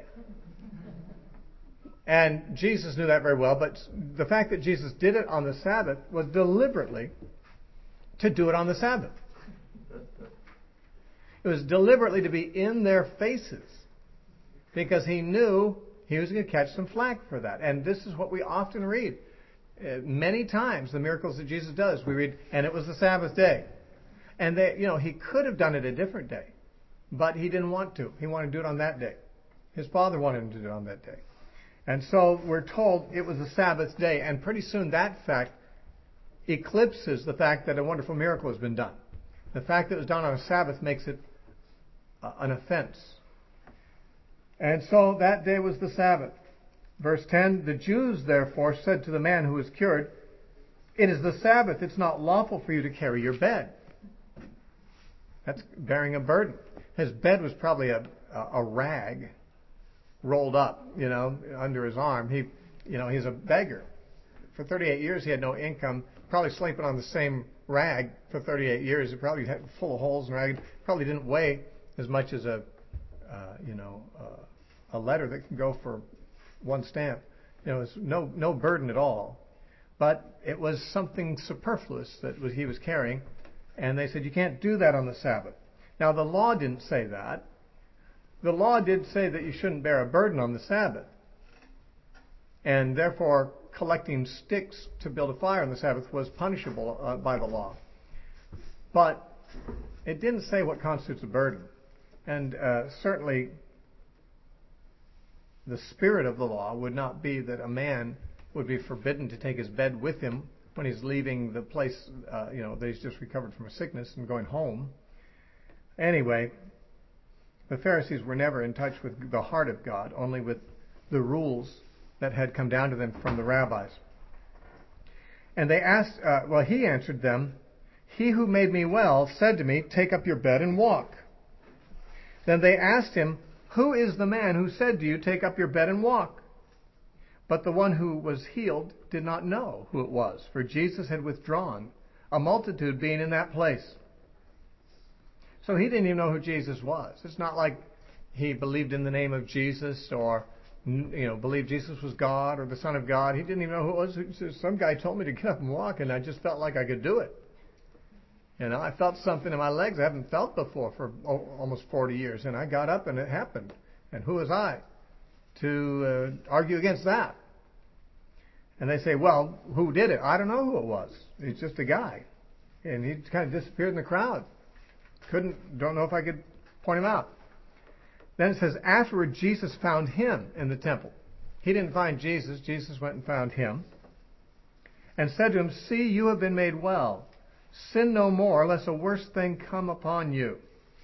And Jesus knew that very well, but the fact that Jesus did it on the Sabbath was deliberately to do it on the Sabbath. It was deliberately to be in their faces, because he knew he was going to catch some flack for that. And this is what we often read. Many times, the miracles that Jesus does, we read, "And it was the Sabbath day." And he could have done it a different day, but he didn't want to. He wanted to do it on that day. His Father wanted him to do it on that day. And so we're told it was the Sabbath day, and pretty soon that fact eclipses the fact that a wonderful miracle has been done. The fact that it was done on a Sabbath makes it an offense. And so that day was the Sabbath. Verse 10, "The Jews therefore said to the man who was cured, 'It is the Sabbath, it's not lawful for you to carry your bed.'" That's bearing a burden. His bed was probably a rag rolled up, under his arm. He's a beggar. For 38 years he had no income, probably sleeping on the same rag for 38 years. It probably had full of holes and ragged. Probably didn't weigh as much as a letter that can go for one stamp. It's no burden at all. But it was something superfluous that he was carrying, and they said, "You can't do that on the Sabbath." Now, the law didn't say that. The law did say that you shouldn't bear a burden on the Sabbath. And therefore, collecting sticks to build a fire on the Sabbath was punishable by the law. But it didn't say what constitutes a burden. And certainly the spirit of the law would not be that a man would be forbidden to take his bed with him when he's leaving the place, that he's just recovered from a sickness and going home. Anyway, the Pharisees were never in touch with the heart of God, only with the rules that had come down to them from the rabbis. And they asked, he answered them, "He who made me well said to me, 'Take up your bed and walk.' Then they asked him, 'Who is the man who said to you, "Take up your bed and walk"?' But the one who was healed did not know who it was, for Jesus had withdrawn, a multitude being in that place." So he didn't even know who Jesus was. It's not like he believed in the name of Jesus or believed Jesus was God or the Son of God. He didn't even know who it was. He said, "Some guy told me to get up and walk, and I just felt like I could do it. I felt something in my legs I haven't felt before for almost 40 years, and I got up and it happened. And who was I to argue against that?" And they say, "Well, who did it?" "I don't know who it was. He's just a guy." And he kind of disappeared in the crowd. Don't know if I could point him out. Then it says, afterward Jesus found him in the temple. He didn't find Jesus. Jesus went and found him and said to him, "See, you have been made well. Sin no more, lest a worse thing come upon you."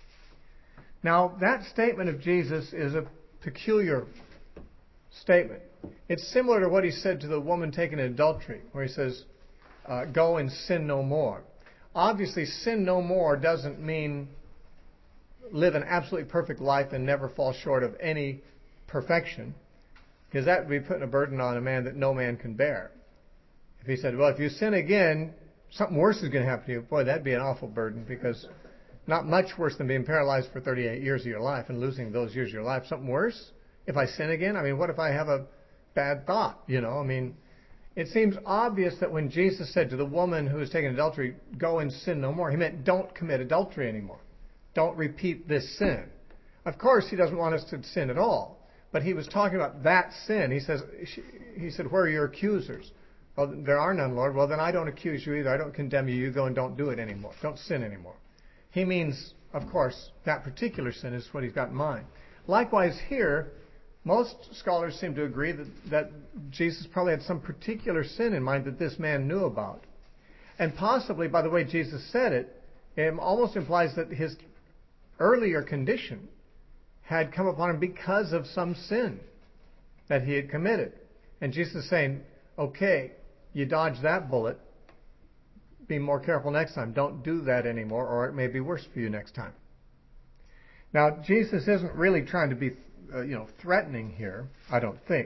Now, that statement of Jesus is a peculiar statement. It's similar to what he said to the woman taken in adultery, where he says, "Go and sin no more." Obviously, sin no more doesn't mean live an absolutely perfect life and never fall short of any perfection, because that would be putting a burden on a man that no man can bear. If he said, "Well, if you sin again, something worse is going to happen to you," boy, that'd be an awful burden, because not much worse than being paralyzed for 38 years of your life and losing those years of your life. Something worse? If I sin again? What if I have a bad thought? It seems obvious that when Jesus said to the woman who was taken adultery, "Go and sin no more," he meant don't commit adultery anymore. Don't repeat this sin. Of course, he doesn't want us to sin at all, but he was talking about that sin. He said, "Where are your accusers?" "Well, there are none, Lord." "Well, then I don't accuse you either. I don't condemn you. You go and don't do it anymore. Don't sin anymore." He means, of course, that particular sin is what he's got in mind. Likewise here, most scholars seem to agree that Jesus probably had some particular sin in mind that this man knew about. And possibly, by the way Jesus said it, it almost implies that his earlier condition had come upon him because of some sin that he had committed. And Jesus is saying, "Okay, you dodged that bullet. Be more careful next time. Don't do that anymore, or it may be worse for you next time." Now, Jesus isn't really trying to be threatening here, I don't think.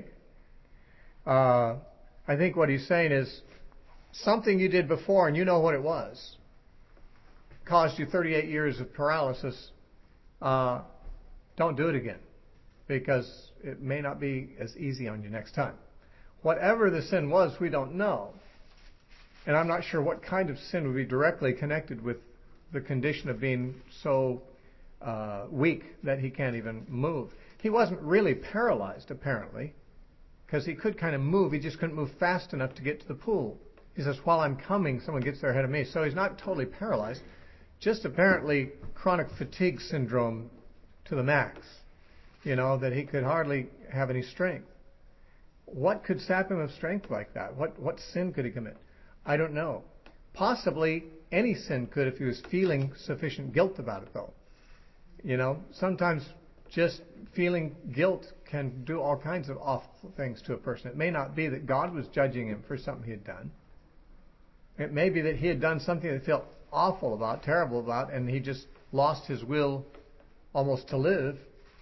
I think what he's saying is something you did before, and you know what it was, caused you 38 years of paralysis. Don't do it again, because it may not be as easy on you next time. Whatever the sin was, we don't know. And I'm not sure what kind of sin would be directly connected with the condition of being so weak that he can't even move. He wasn't really paralyzed, apparently, because he could kind of move. He just couldn't move fast enough to get to the pool. He says, "While I'm coming, someone gets there ahead of me." So he's not totally paralyzed, just apparently chronic fatigue syndrome to the max, that he could hardly have any strength. What could sap him of strength like that? What sin could he commit? I don't know. Possibly any sin could if he was feeling sufficient guilt about it, though. Sometimes just feeling guilt can do all kinds of awful things to a person. It may not be that God was judging him for something he had done. It may be that he had done something that he felt awful about, terrible about, and he just lost his will almost to live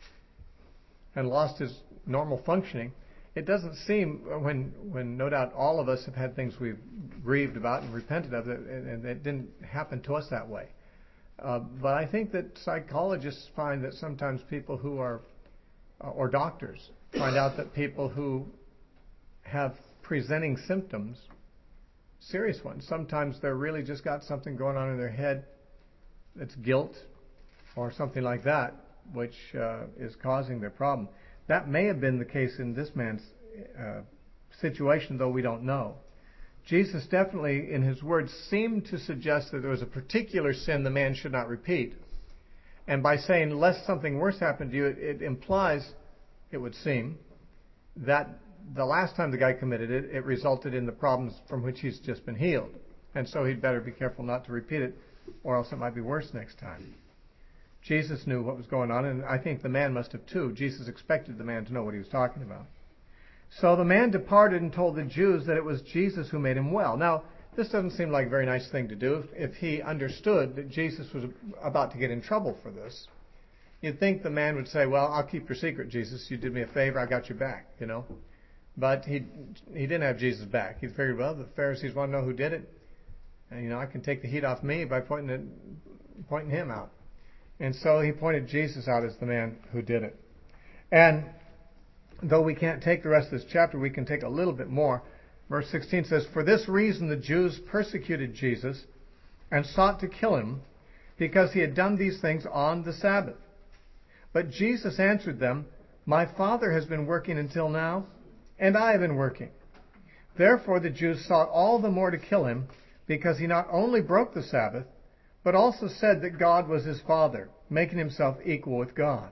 and lost his normal functioning. It doesn't seem, when no doubt all of us have had things we've grieved about and repented of, and it didn't happen to us that way. But I think that psychologists find that sometimes people who are, or doctors, find out that people who have presenting symptoms, serious ones, sometimes they're really just got something going on in their head that's guilt or something like that, which is causing their problem. That may have been the case in this man's situation, though we don't know. Jesus definitely, in his words, seemed to suggest that there was a particular sin the man should not repeat. And by saying, lest something worse happen to you, it implies, it would seem, that the last time the guy committed it, it resulted in the problems from which he's just been healed. And so he'd better be careful not to repeat it, or else it might be worse next time. Jesus knew what was going on, and I think the man must have too. Jesus expected the man to know what he was talking about. So the man departed and told the Jews that it was Jesus who made him well. Now, this doesn't seem like a very nice thing to do if he understood that Jesus was about to get in trouble for this. You'd think the man would say, well, I'll keep your secret, Jesus. You did me a favor. I got your back, But he didn't have Jesus' back. He figured, well, the Pharisees want to know who did it. And, I can take the heat off me by pointing him out. And so he pointed Jesus out as the man who did it. And though we can't take the rest of this chapter, we can take a little bit more. Verse 16 says, for this reason the Jews persecuted Jesus and sought to kill him, because he had done these things on the Sabbath. But Jesus answered them, my Father has been working until now, and I have been working. Therefore the Jews sought all the more to kill him, because he not only broke the Sabbath, but also said that God was his Father, making himself equal with God.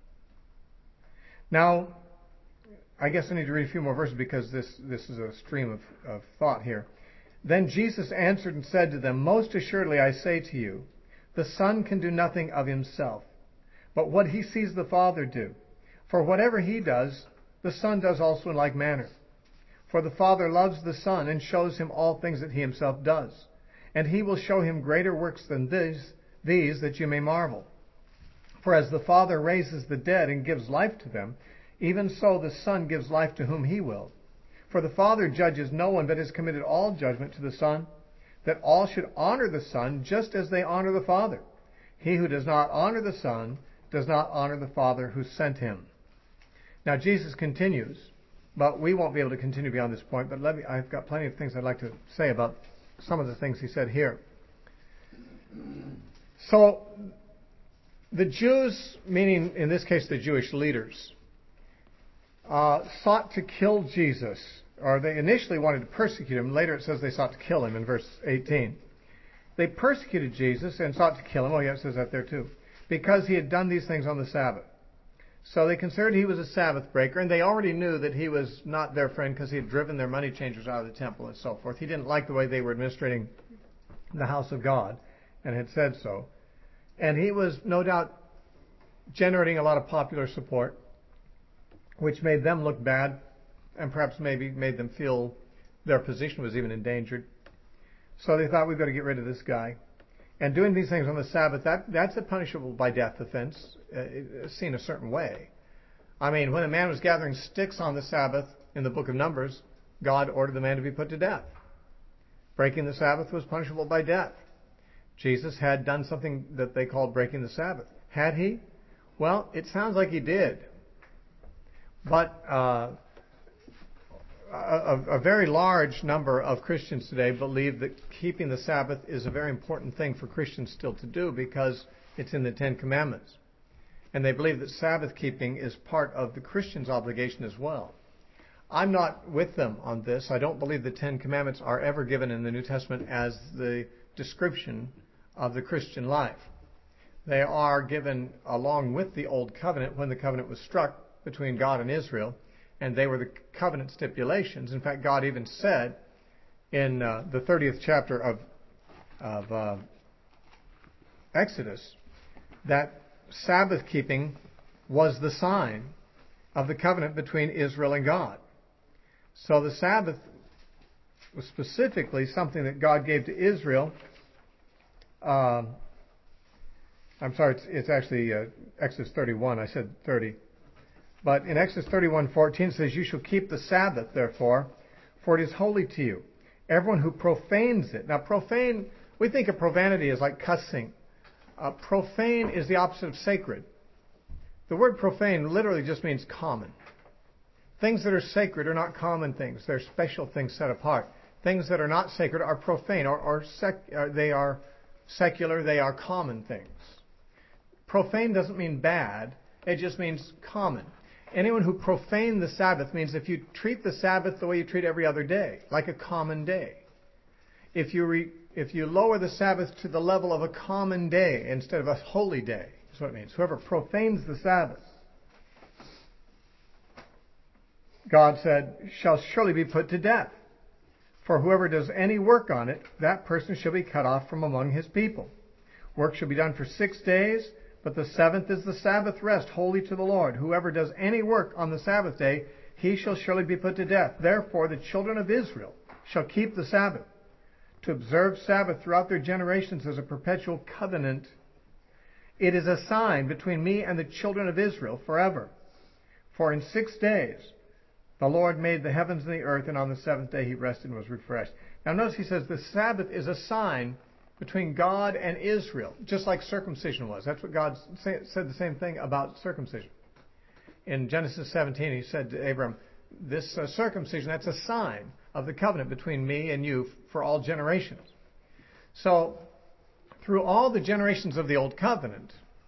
Now, I guess I need to read a few more verses because this is a stream of thought here. Then Jesus answered and said to them, most assuredly I say to you, the Son can do nothing of himself, but what he sees the Father do. For whatever he does, the Son does also in like manner. For the Father loves the Son and shows him all things that he himself does. And he will show him greater works than these that you may marvel. For as the Father raises the dead and gives life to them, even so the Son gives life to whom he will. For the Father judges no one, but has committed all judgment to the Son, that all should honor the Son just as they honor the Father. He who does not honor the Son does not honor the Father who sent him. Now Jesus continues, but we won't be able to continue beyond this point, but I've got plenty of things I'd like to say about some of the things he said here. So the Jews, meaning in this case the Jewish leaders, sought to kill Jesus, or they initially wanted to persecute him. Later it says they sought to kill him in verse 18. They persecuted Jesus and sought to kill him. Oh yeah, it says that there too. Because he had done these things on the Sabbath. So they considered he was a Sabbath breaker, and they already knew that he was not their friend because he had driven their money changers out of the temple and so forth. He didn't like the way they were administrating the house of God and had said so. And he was no doubt generating a lot of popular support, which made them look bad and perhaps maybe made them feel their position was even endangered. So they thought, we've got to get rid of this guy. And doing these things on the Sabbath, that's a punishable by death offense, seen a certain way. I mean, when a man was gathering sticks on the Sabbath in the book of Numbers, God ordered the man to be put to death. Breaking the Sabbath was punishable by death. Jesus had done something that they called breaking the Sabbath. Had he? Well, it sounds like he did. But a very large number of Christians today believe that keeping the Sabbath is a very important thing for Christians still to do because it's in the Ten Commandments. And they believe that Sabbath keeping is part of the Christian's obligation as well. I'm not with them on this. I don't believe the Ten Commandments are ever given in the New Testament as the description of the Christian life. They are given along with the Old Covenant when the covenant was struck between God and Israel, and they were the covenant stipulations. In fact, God even said in the 30th chapter of Exodus that Sabbath keeping was the sign of the covenant between Israel and God. So the Sabbath was specifically something that God gave to Israel. I'm sorry, it's actually Exodus 31. I said 30. But in Exodus 31:14 it says, you shall keep the Sabbath, therefore, for it is holy to you. Everyone who profanes it. Now, profane, we think of profanity as like cussing. Profane is the opposite of sacred. The word profane literally just means common. Things that are sacred are not common things. They're special things set apart. Things that are not sacred are profane, or they are secular, they are common things. Profane doesn't mean bad. It just means common. Anyone who profaned the Sabbath means if you treat the Sabbath the way you treat every other day, like a common day. If you lower the Sabbath to the level of a common day instead of a holy day, that's what it means. Whoever profanes the Sabbath, God said, shall surely be put to death. For whoever does any work on it, that person shall be cut off from among his people. Work shall be done for 6 days, but the seventh is the Sabbath rest, holy to the Lord. Whoever does any work on the Sabbath day, he shall surely be put to death. Therefore the children of Israel shall keep the Sabbath, to observe Sabbath throughout their generations as a perpetual covenant. It is a sign between me and the children of Israel forever. For in 6 days the Lord made the heavens and the earth, and on the seventh day he rested and was refreshed. Now notice he says the Sabbath is a sign between God and Israel, just like circumcision was. That's what God said the same thing about circumcision. In Genesis 17, he said to Abram, this circumcision, that's a sign of the covenant between me and you for all generations. So, through all the generations of the Old Covenant,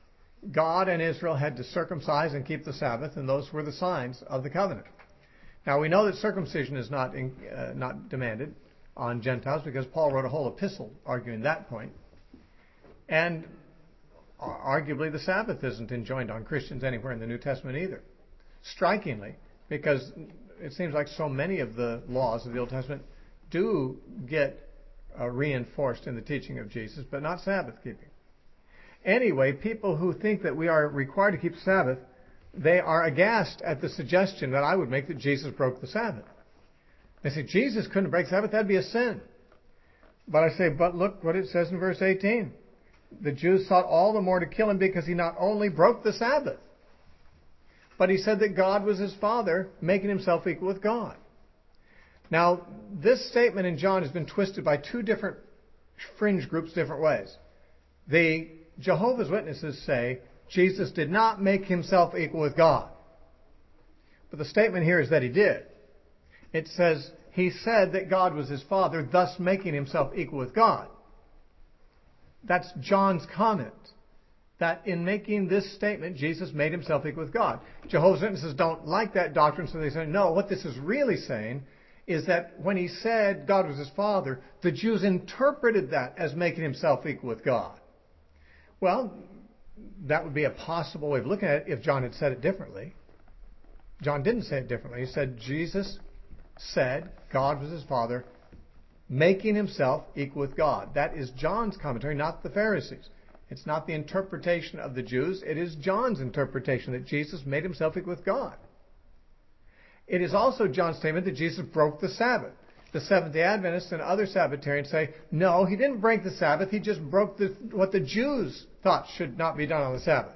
God and Israel had to circumcise and keep the Sabbath, and those were the signs of the covenant. Now, we know that circumcision is not demanded on Gentiles because Paul wrote a whole epistle arguing that point. And arguably the Sabbath isn't enjoined on Christians anywhere in the New Testament either. Strikingly, because it seems like so many of the laws of the Old Testament do get reinforced in the teaching of Jesus, but not Sabbath keeping. Anyway, people who think that we are required to keep Sabbath, they are aghast at the suggestion that I would make that Jesus broke the Sabbath. They say, Jesus couldn't break Sabbath, that'd be a sin. But I say, but look what it says in verse 18. The Jews sought all the more to kill him because he not only broke the Sabbath, but he said that God was his Father, making himself equal with God. Now, this statement in John has been twisted by two different fringe groups different ways. The Jehovah's Witnesses say Jesus did not make himself equal with God. But the statement here is that he did. It says he said that God was his Father, thus making himself equal with God. That's John's comment, that in making this statement, Jesus made himself equal with God. Jehovah's Witnesses don't like that doctrine, so they say, no, what this is really saying is that when he said God was his Father, the Jews interpreted that as making himself equal with God. Well, that would be a possible way of looking at it if John had said it differently. John didn't say it differently. He said Jesus said God was his Father, making himself equal with God. That is John's commentary, not the Pharisees. It's not the interpretation of the Jews. It is John's interpretation that Jesus made himself equal with God. It is also John's statement that Jesus broke the Sabbath. The Seventh-day Adventists and other Sabbatarians say, no, he didn't break the Sabbath. He just broke what the Jews thought should not be done on the Sabbath.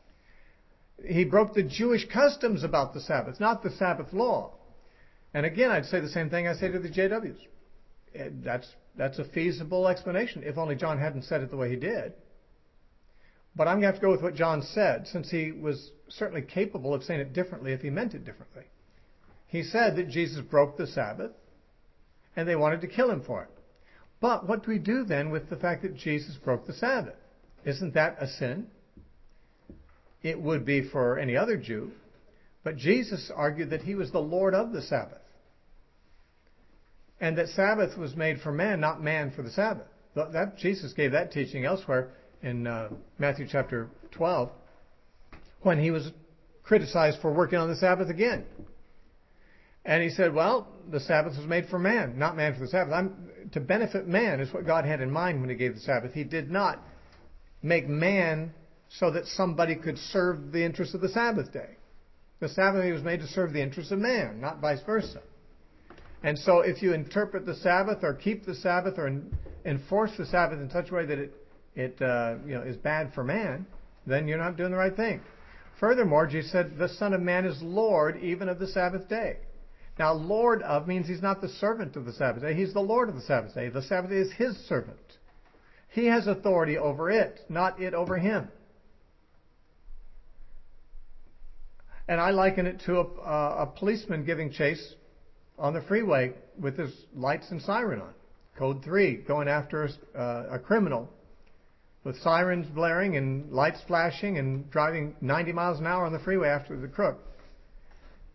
He broke the Jewish customs about the Sabbath, not the Sabbath law. And again, I'd say the same thing I say to the JWs. That's a feasible explanation, if only John hadn't said it the way he did. But I'm going to have to go with what John said, since he was certainly capable of saying it differently if he meant it differently. He said that Jesus broke the Sabbath, and they wanted to kill him for it. But what do we do then with the fact that Jesus broke the Sabbath? Isn't that a sin? It would be for any other Jew. But Jesus argued that he was the Lord of the Sabbath. And that Sabbath was made for man, not man for the Sabbath. Jesus gave that teaching elsewhere in Matthew chapter 12, when he was criticized for working on the Sabbath again. And he said, well, the Sabbath was made for man, not man for the Sabbath. To benefit man is what God had in mind when he gave the Sabbath. He did not make man so that somebody could serve the interests of the Sabbath day. The Sabbath day was made to serve the interests of man, not vice versa. And so if you interpret the Sabbath or keep the Sabbath or enforce the Sabbath in such a way that it is bad for man, then you're not doing the right thing. Furthermore, Jesus said, the Son of Man is Lord even of the Sabbath day. Now, Lord of means he's not the servant of the Sabbath day. He's the Lord of the Sabbath day. The Sabbath day is his servant. He has authority over it, not it over him. And I liken it to a policeman giving chase on the freeway with his lights and siren on. Code 3, going after a criminal with sirens blaring and lights flashing and driving 90 miles an hour on the freeway after the crook.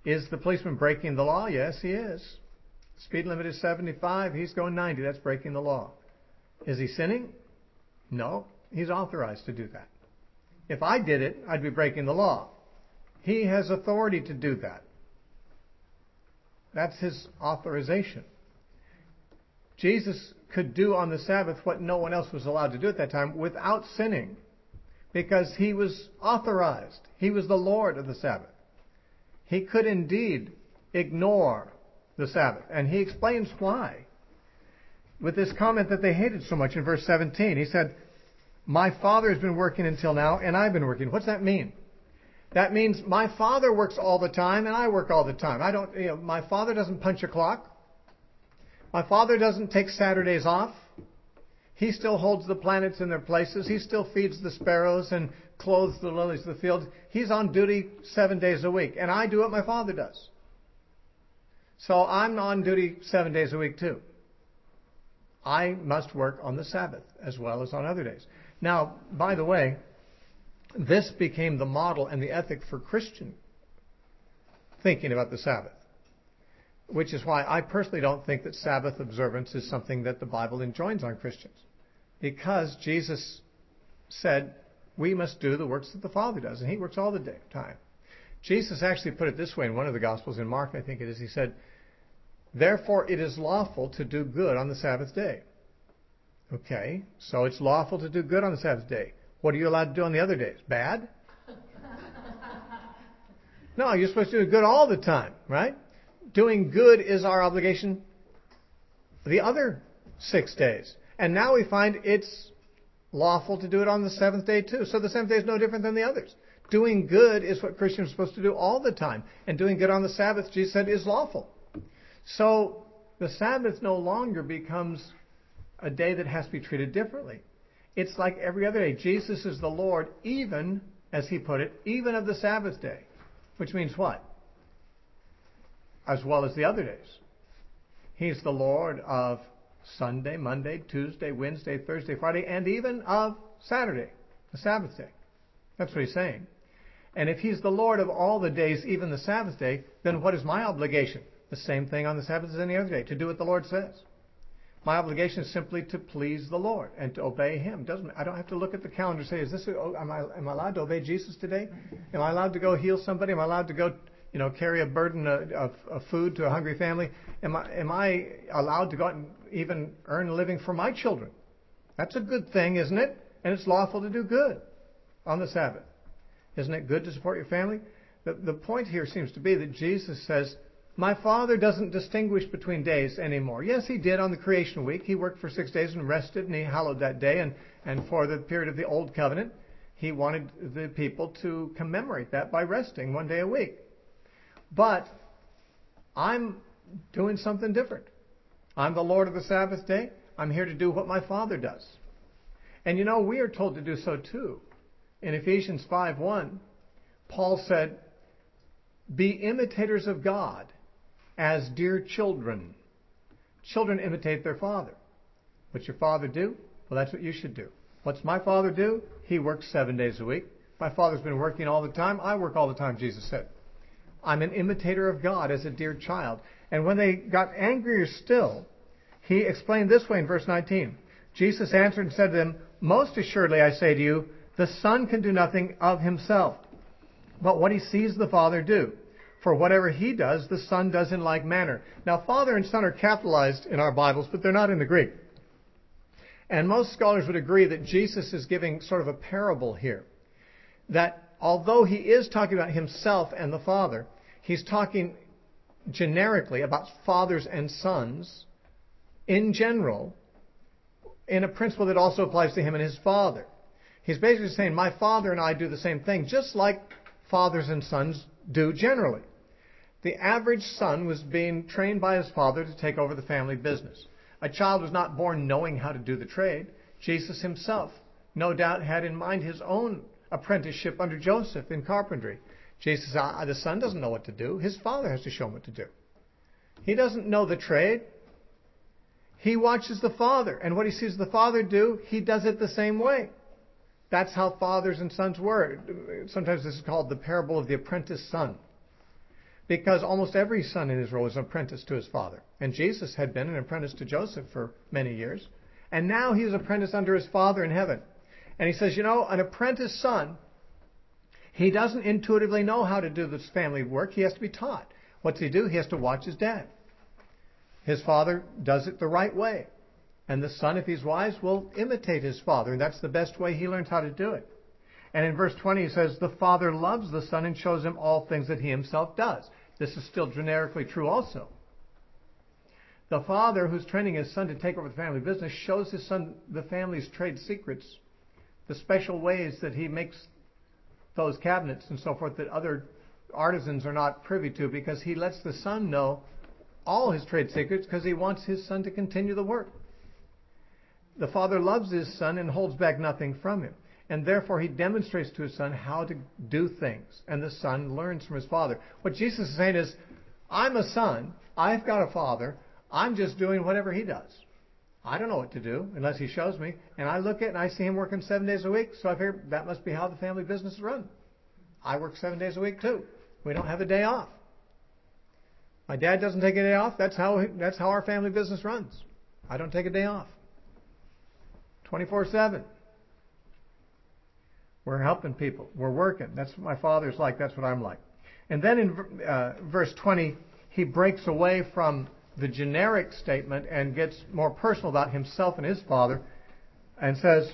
Is the policeman breaking the law? Yes, he is. Speed limit is 75. He's going 90. That's breaking the law. Is he sinning? No. He's authorized to do that. If I did it, I'd be breaking the law. He has authority to do that. That's his authorization. Jesus could do on the Sabbath what no one else was allowed to do at that time without sinning, because he was authorized. He was the Lord of the Sabbath. He could indeed ignore the Sabbath, and he explains why with this comment that they hated so much in verse 17. He said, "My Father has been working until now, and I've been working." What's that mean? That means my Father works all the time, and I work all the time. My Father doesn't punch a clock. My Father doesn't take Saturdays off. He still holds the planets in their places. He still feeds the sparrows and clothes the lilies of the field. He's on duty 7 days a week, and I do what my Father does. So I'm on duty 7 days a week too. I must work on the Sabbath as well as on other days. Now, by the way, this became the model and the ethic for Christian thinking about the Sabbath, which is why I personally don't think that Sabbath observance is something that the Bible enjoins on Christians, because Jesus said we must do the works that the Father does, and he works all the time. Jesus actually put it this way in one of the Gospels, in Mark I think it is. He said, "Therefore it is lawful to do good on the Sabbath day." Okay, so it's lawful to do good on the Sabbath day. What are you allowed to do on the other days? Bad? No, you're supposed to do good all the time, right? Doing good is our obligation the other 6 days. And now we find it's lawful to do it on the seventh day too. So the seventh day is no different than the others. Doing good is what Christians are supposed to do all the time. And doing good on the Sabbath, Jesus said, is lawful. So the Sabbath no longer becomes a day that has to be treated differently. It's like every other day. Jesus is the Lord, even, as he put it, even of the Sabbath day. Which means what? As well as the other days. He's the Lord of Sunday, Monday, Tuesday, Wednesday, Thursday, Friday, and even of Saturday, the Sabbath day. That's what he's saying. And if he's the Lord of all the days, even the Sabbath day, then what is my obligation? The same thing on the Sabbath as any other day, to do what the Lord says. My obligation is simply to please the Lord and to obey him. I don't have to look at the calendar and say, am I allowed to obey Jesus today? Am I allowed to go heal somebody? Am I allowed to go carry a burden of food to a hungry family? Am I allowed to go out and even earn a living for my children? That's a good thing, isn't it? And it's lawful to do good on the Sabbath. Isn't it good to support your family? The point here seems to be that Jesus says, my Father doesn't distinguish between days anymore. Yes, he did on the creation week. He worked for 6 days and rested, and he hallowed that day. And for the period of the Old Covenant, he wanted the people to commemorate that by resting 1 day a week. But I'm doing something different. I'm the Lord of the Sabbath day. I'm here to do what my Father does. And we are told to do so too. In Ephesians 5:1, Paul said, "Be imitators of God as dear children." Children imitate their father. What's your father do? Well, that's what you should do. What's my Father do? He works 7 days a week. My Father's been working all the time. I work all the time, Jesus said. I'm an imitator of God as a dear child. And when they got angrier still, he explained this way in verse 19. Jesus answered and said to them, "Most assuredly I say to you, the Son can do nothing of himself, but what he sees the Father do. For whatever he does, the Son does in like manner." Now, Father and Son are capitalized in our Bibles, but they're not in the Greek. And most scholars would agree that Jesus is giving sort of a parable here. That although he is talking about himself and the Father, he's talking generically about fathers and sons in general, in a principle that also applies to him and his Father. He's basically saying, my Father and I do the same thing, just like fathers and sons do generally. The average son was being trained by his father to take over the family business. A child was not born knowing how to do the trade. Jesus himself, no doubt, had in mind his own apprenticeship under Joseph in carpentry. Jesus said, the son doesn't know what to do. His father has to show him what to do. He doesn't know the trade. He watches the Father, and what he sees the Father do, he does it the same way. That's how fathers and sons were. Sometimes this is called the parable of the apprentice son. Because almost every son in Israel was an apprentice to his father. And Jesus had been an apprentice to Joseph for many years. And now he's an apprentice under his Father in heaven. And he says, an apprentice son, he doesn't intuitively know how to do this family work. He has to be taught. What's he do? He has to watch his dad. His father does it the right way. And the son, if he's wise, will imitate his father. And that's the best way he learns how to do it. And in verse 20 he says, the father loves the son and shows him all things that he himself does. This is still generically true also. The father who's training his son to take over the family business shows his son the family's trade secrets, the special ways that he makes those cabinets and so forth that other artisans are not privy to, because he lets the son know all his trade secrets because he wants his son to continue the work. The father loves his son and holds back nothing from him. And therefore he demonstrates to his son how to do things. And the son learns from his father. What Jesus is saying is, I'm a son. I've got a father. I'm just doing whatever he does. I don't know what to do unless he shows me. And I look at it and I see him working 7 days a week. So I figure that must be how the family business is run. I work 7 days a week too. We don't have a day off. My dad doesn't take a day off. That's how our family business runs. I don't take a day off. 24/7. We're helping people. We're working. That's what my father's like. That's what I'm like. And then in verse 20, he breaks away from the generic statement and gets more personal about himself and his father and says,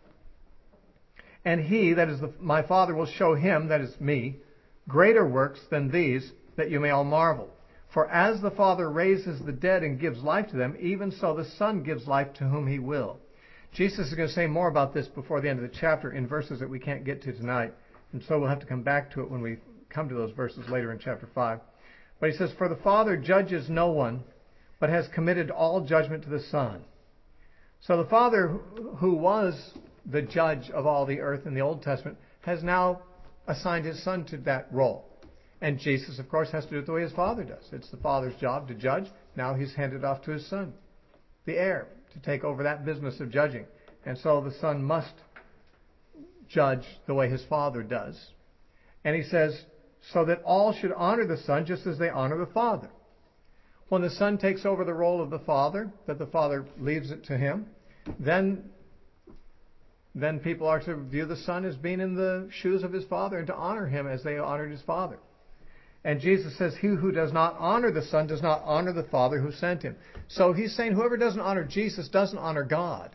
and he, that is my father, will show him, that is me, greater works than these, that you may all marvel. For as the Father raises the dead and gives life to them, even so the Son gives life to whom he will. Jesus is going to say more about this before the end of the chapter in verses that we can't get to tonight. And so we'll have to come back to it when we come to those verses later in chapter 5. But he says, for the Father judges no one, but has committed all judgment to the Son. So the Father, who was the judge of all the earth in the Old Testament, has now assigned his Son to that role. And Jesus, of course, has to do it the way his Father does. It's the Father's job to judge. Now he's handed off to his Son, the heir, to take over that business of judging. And so the Son must judge the way his Father does. And he says, so that all should honor the Son just as they honor the Father. When the Son takes over the role of the Father, that the Father leaves it to him, then people are to view the Son as being in the shoes of his Father and to honor him as they honored his Father. And Jesus says, he who does not honor the Son does not honor the Father who sent him. So he's saying whoever doesn't honor Jesus doesn't honor God.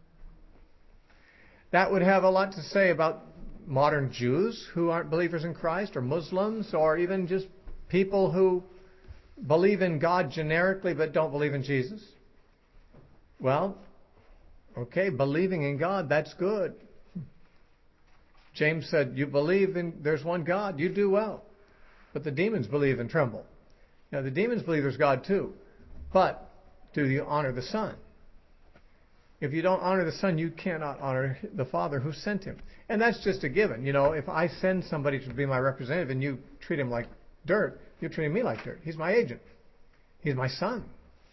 That would have a lot to say about modern Jews who aren't believers in Christ, or Muslims, or even just people who believe in God generically but don't believe in Jesus. Well, okay, believing in God, that's good. James said, you believe there's one God, you do well. But the demons believe and tremble. Now, the demons believe there's God too. But do you honor the Son? If you don't honor the Son, you cannot honor the Father who sent him. And that's just a given. If I send somebody to be my representative and you treat him like dirt, you're treating me like dirt. He's my agent. He's my son.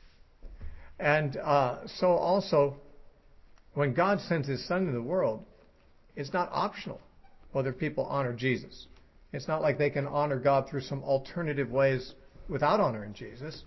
And so also, when God sends his Son into the world, it's not optional whether people honor Jesus. It's not like they can honor God through some alternative ways without honoring Jesus.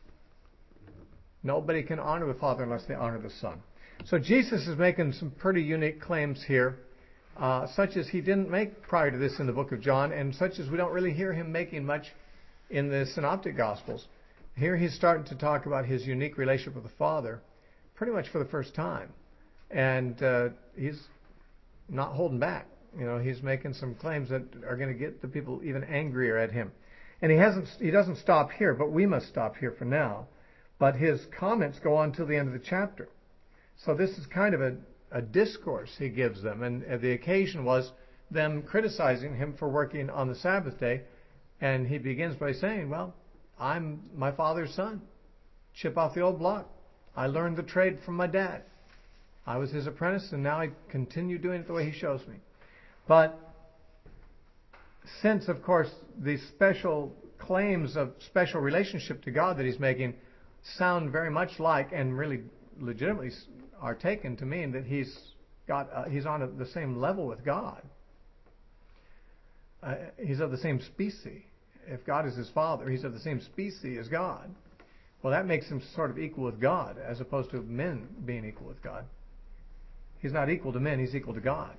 Nobody can honor the Father unless they honor the Son. So Jesus is making some pretty unique claims here, such as he didn't make prior to this in the book of John, and such as we don't really hear him making much in the Synoptic Gospels. Here he's starting to talk about his unique relationship with the Father pretty much for the first time. And he's not holding back. He's making some claims that are going to get the people even angrier at him. And he doesn't stop here, but we must stop here for now. But his comments go on till the end of the chapter. So this is kind of a discourse he gives them. And the occasion was them criticizing him for working on the Sabbath day. And he begins by saying, well, I'm my father's son. Chip off the old block. I learned the trade from my dad. I was his apprentice, and now I continue doing it the way he shows me. But since, of course, the special claims of special relationship to God that he's making sound very much like, and really legitimately are taken to mean that he's on the same level with God. He's of the same species, if God is his father, he's of the same species as God. Well, that makes him sort of equal with God, as opposed to men being equal with God. He's not equal to men, he's equal to God.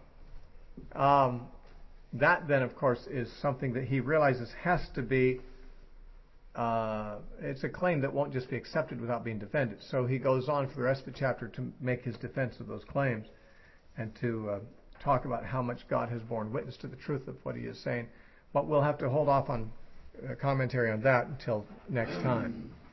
That then, of course, is something that he realizes has to be, it's a claim that won't just be accepted without being defended. So he goes on for the rest of the chapter to make his defense of those claims and to talk about how much God has borne witness to the truth of what he is saying. But we'll have to hold off on commentary on that until next time.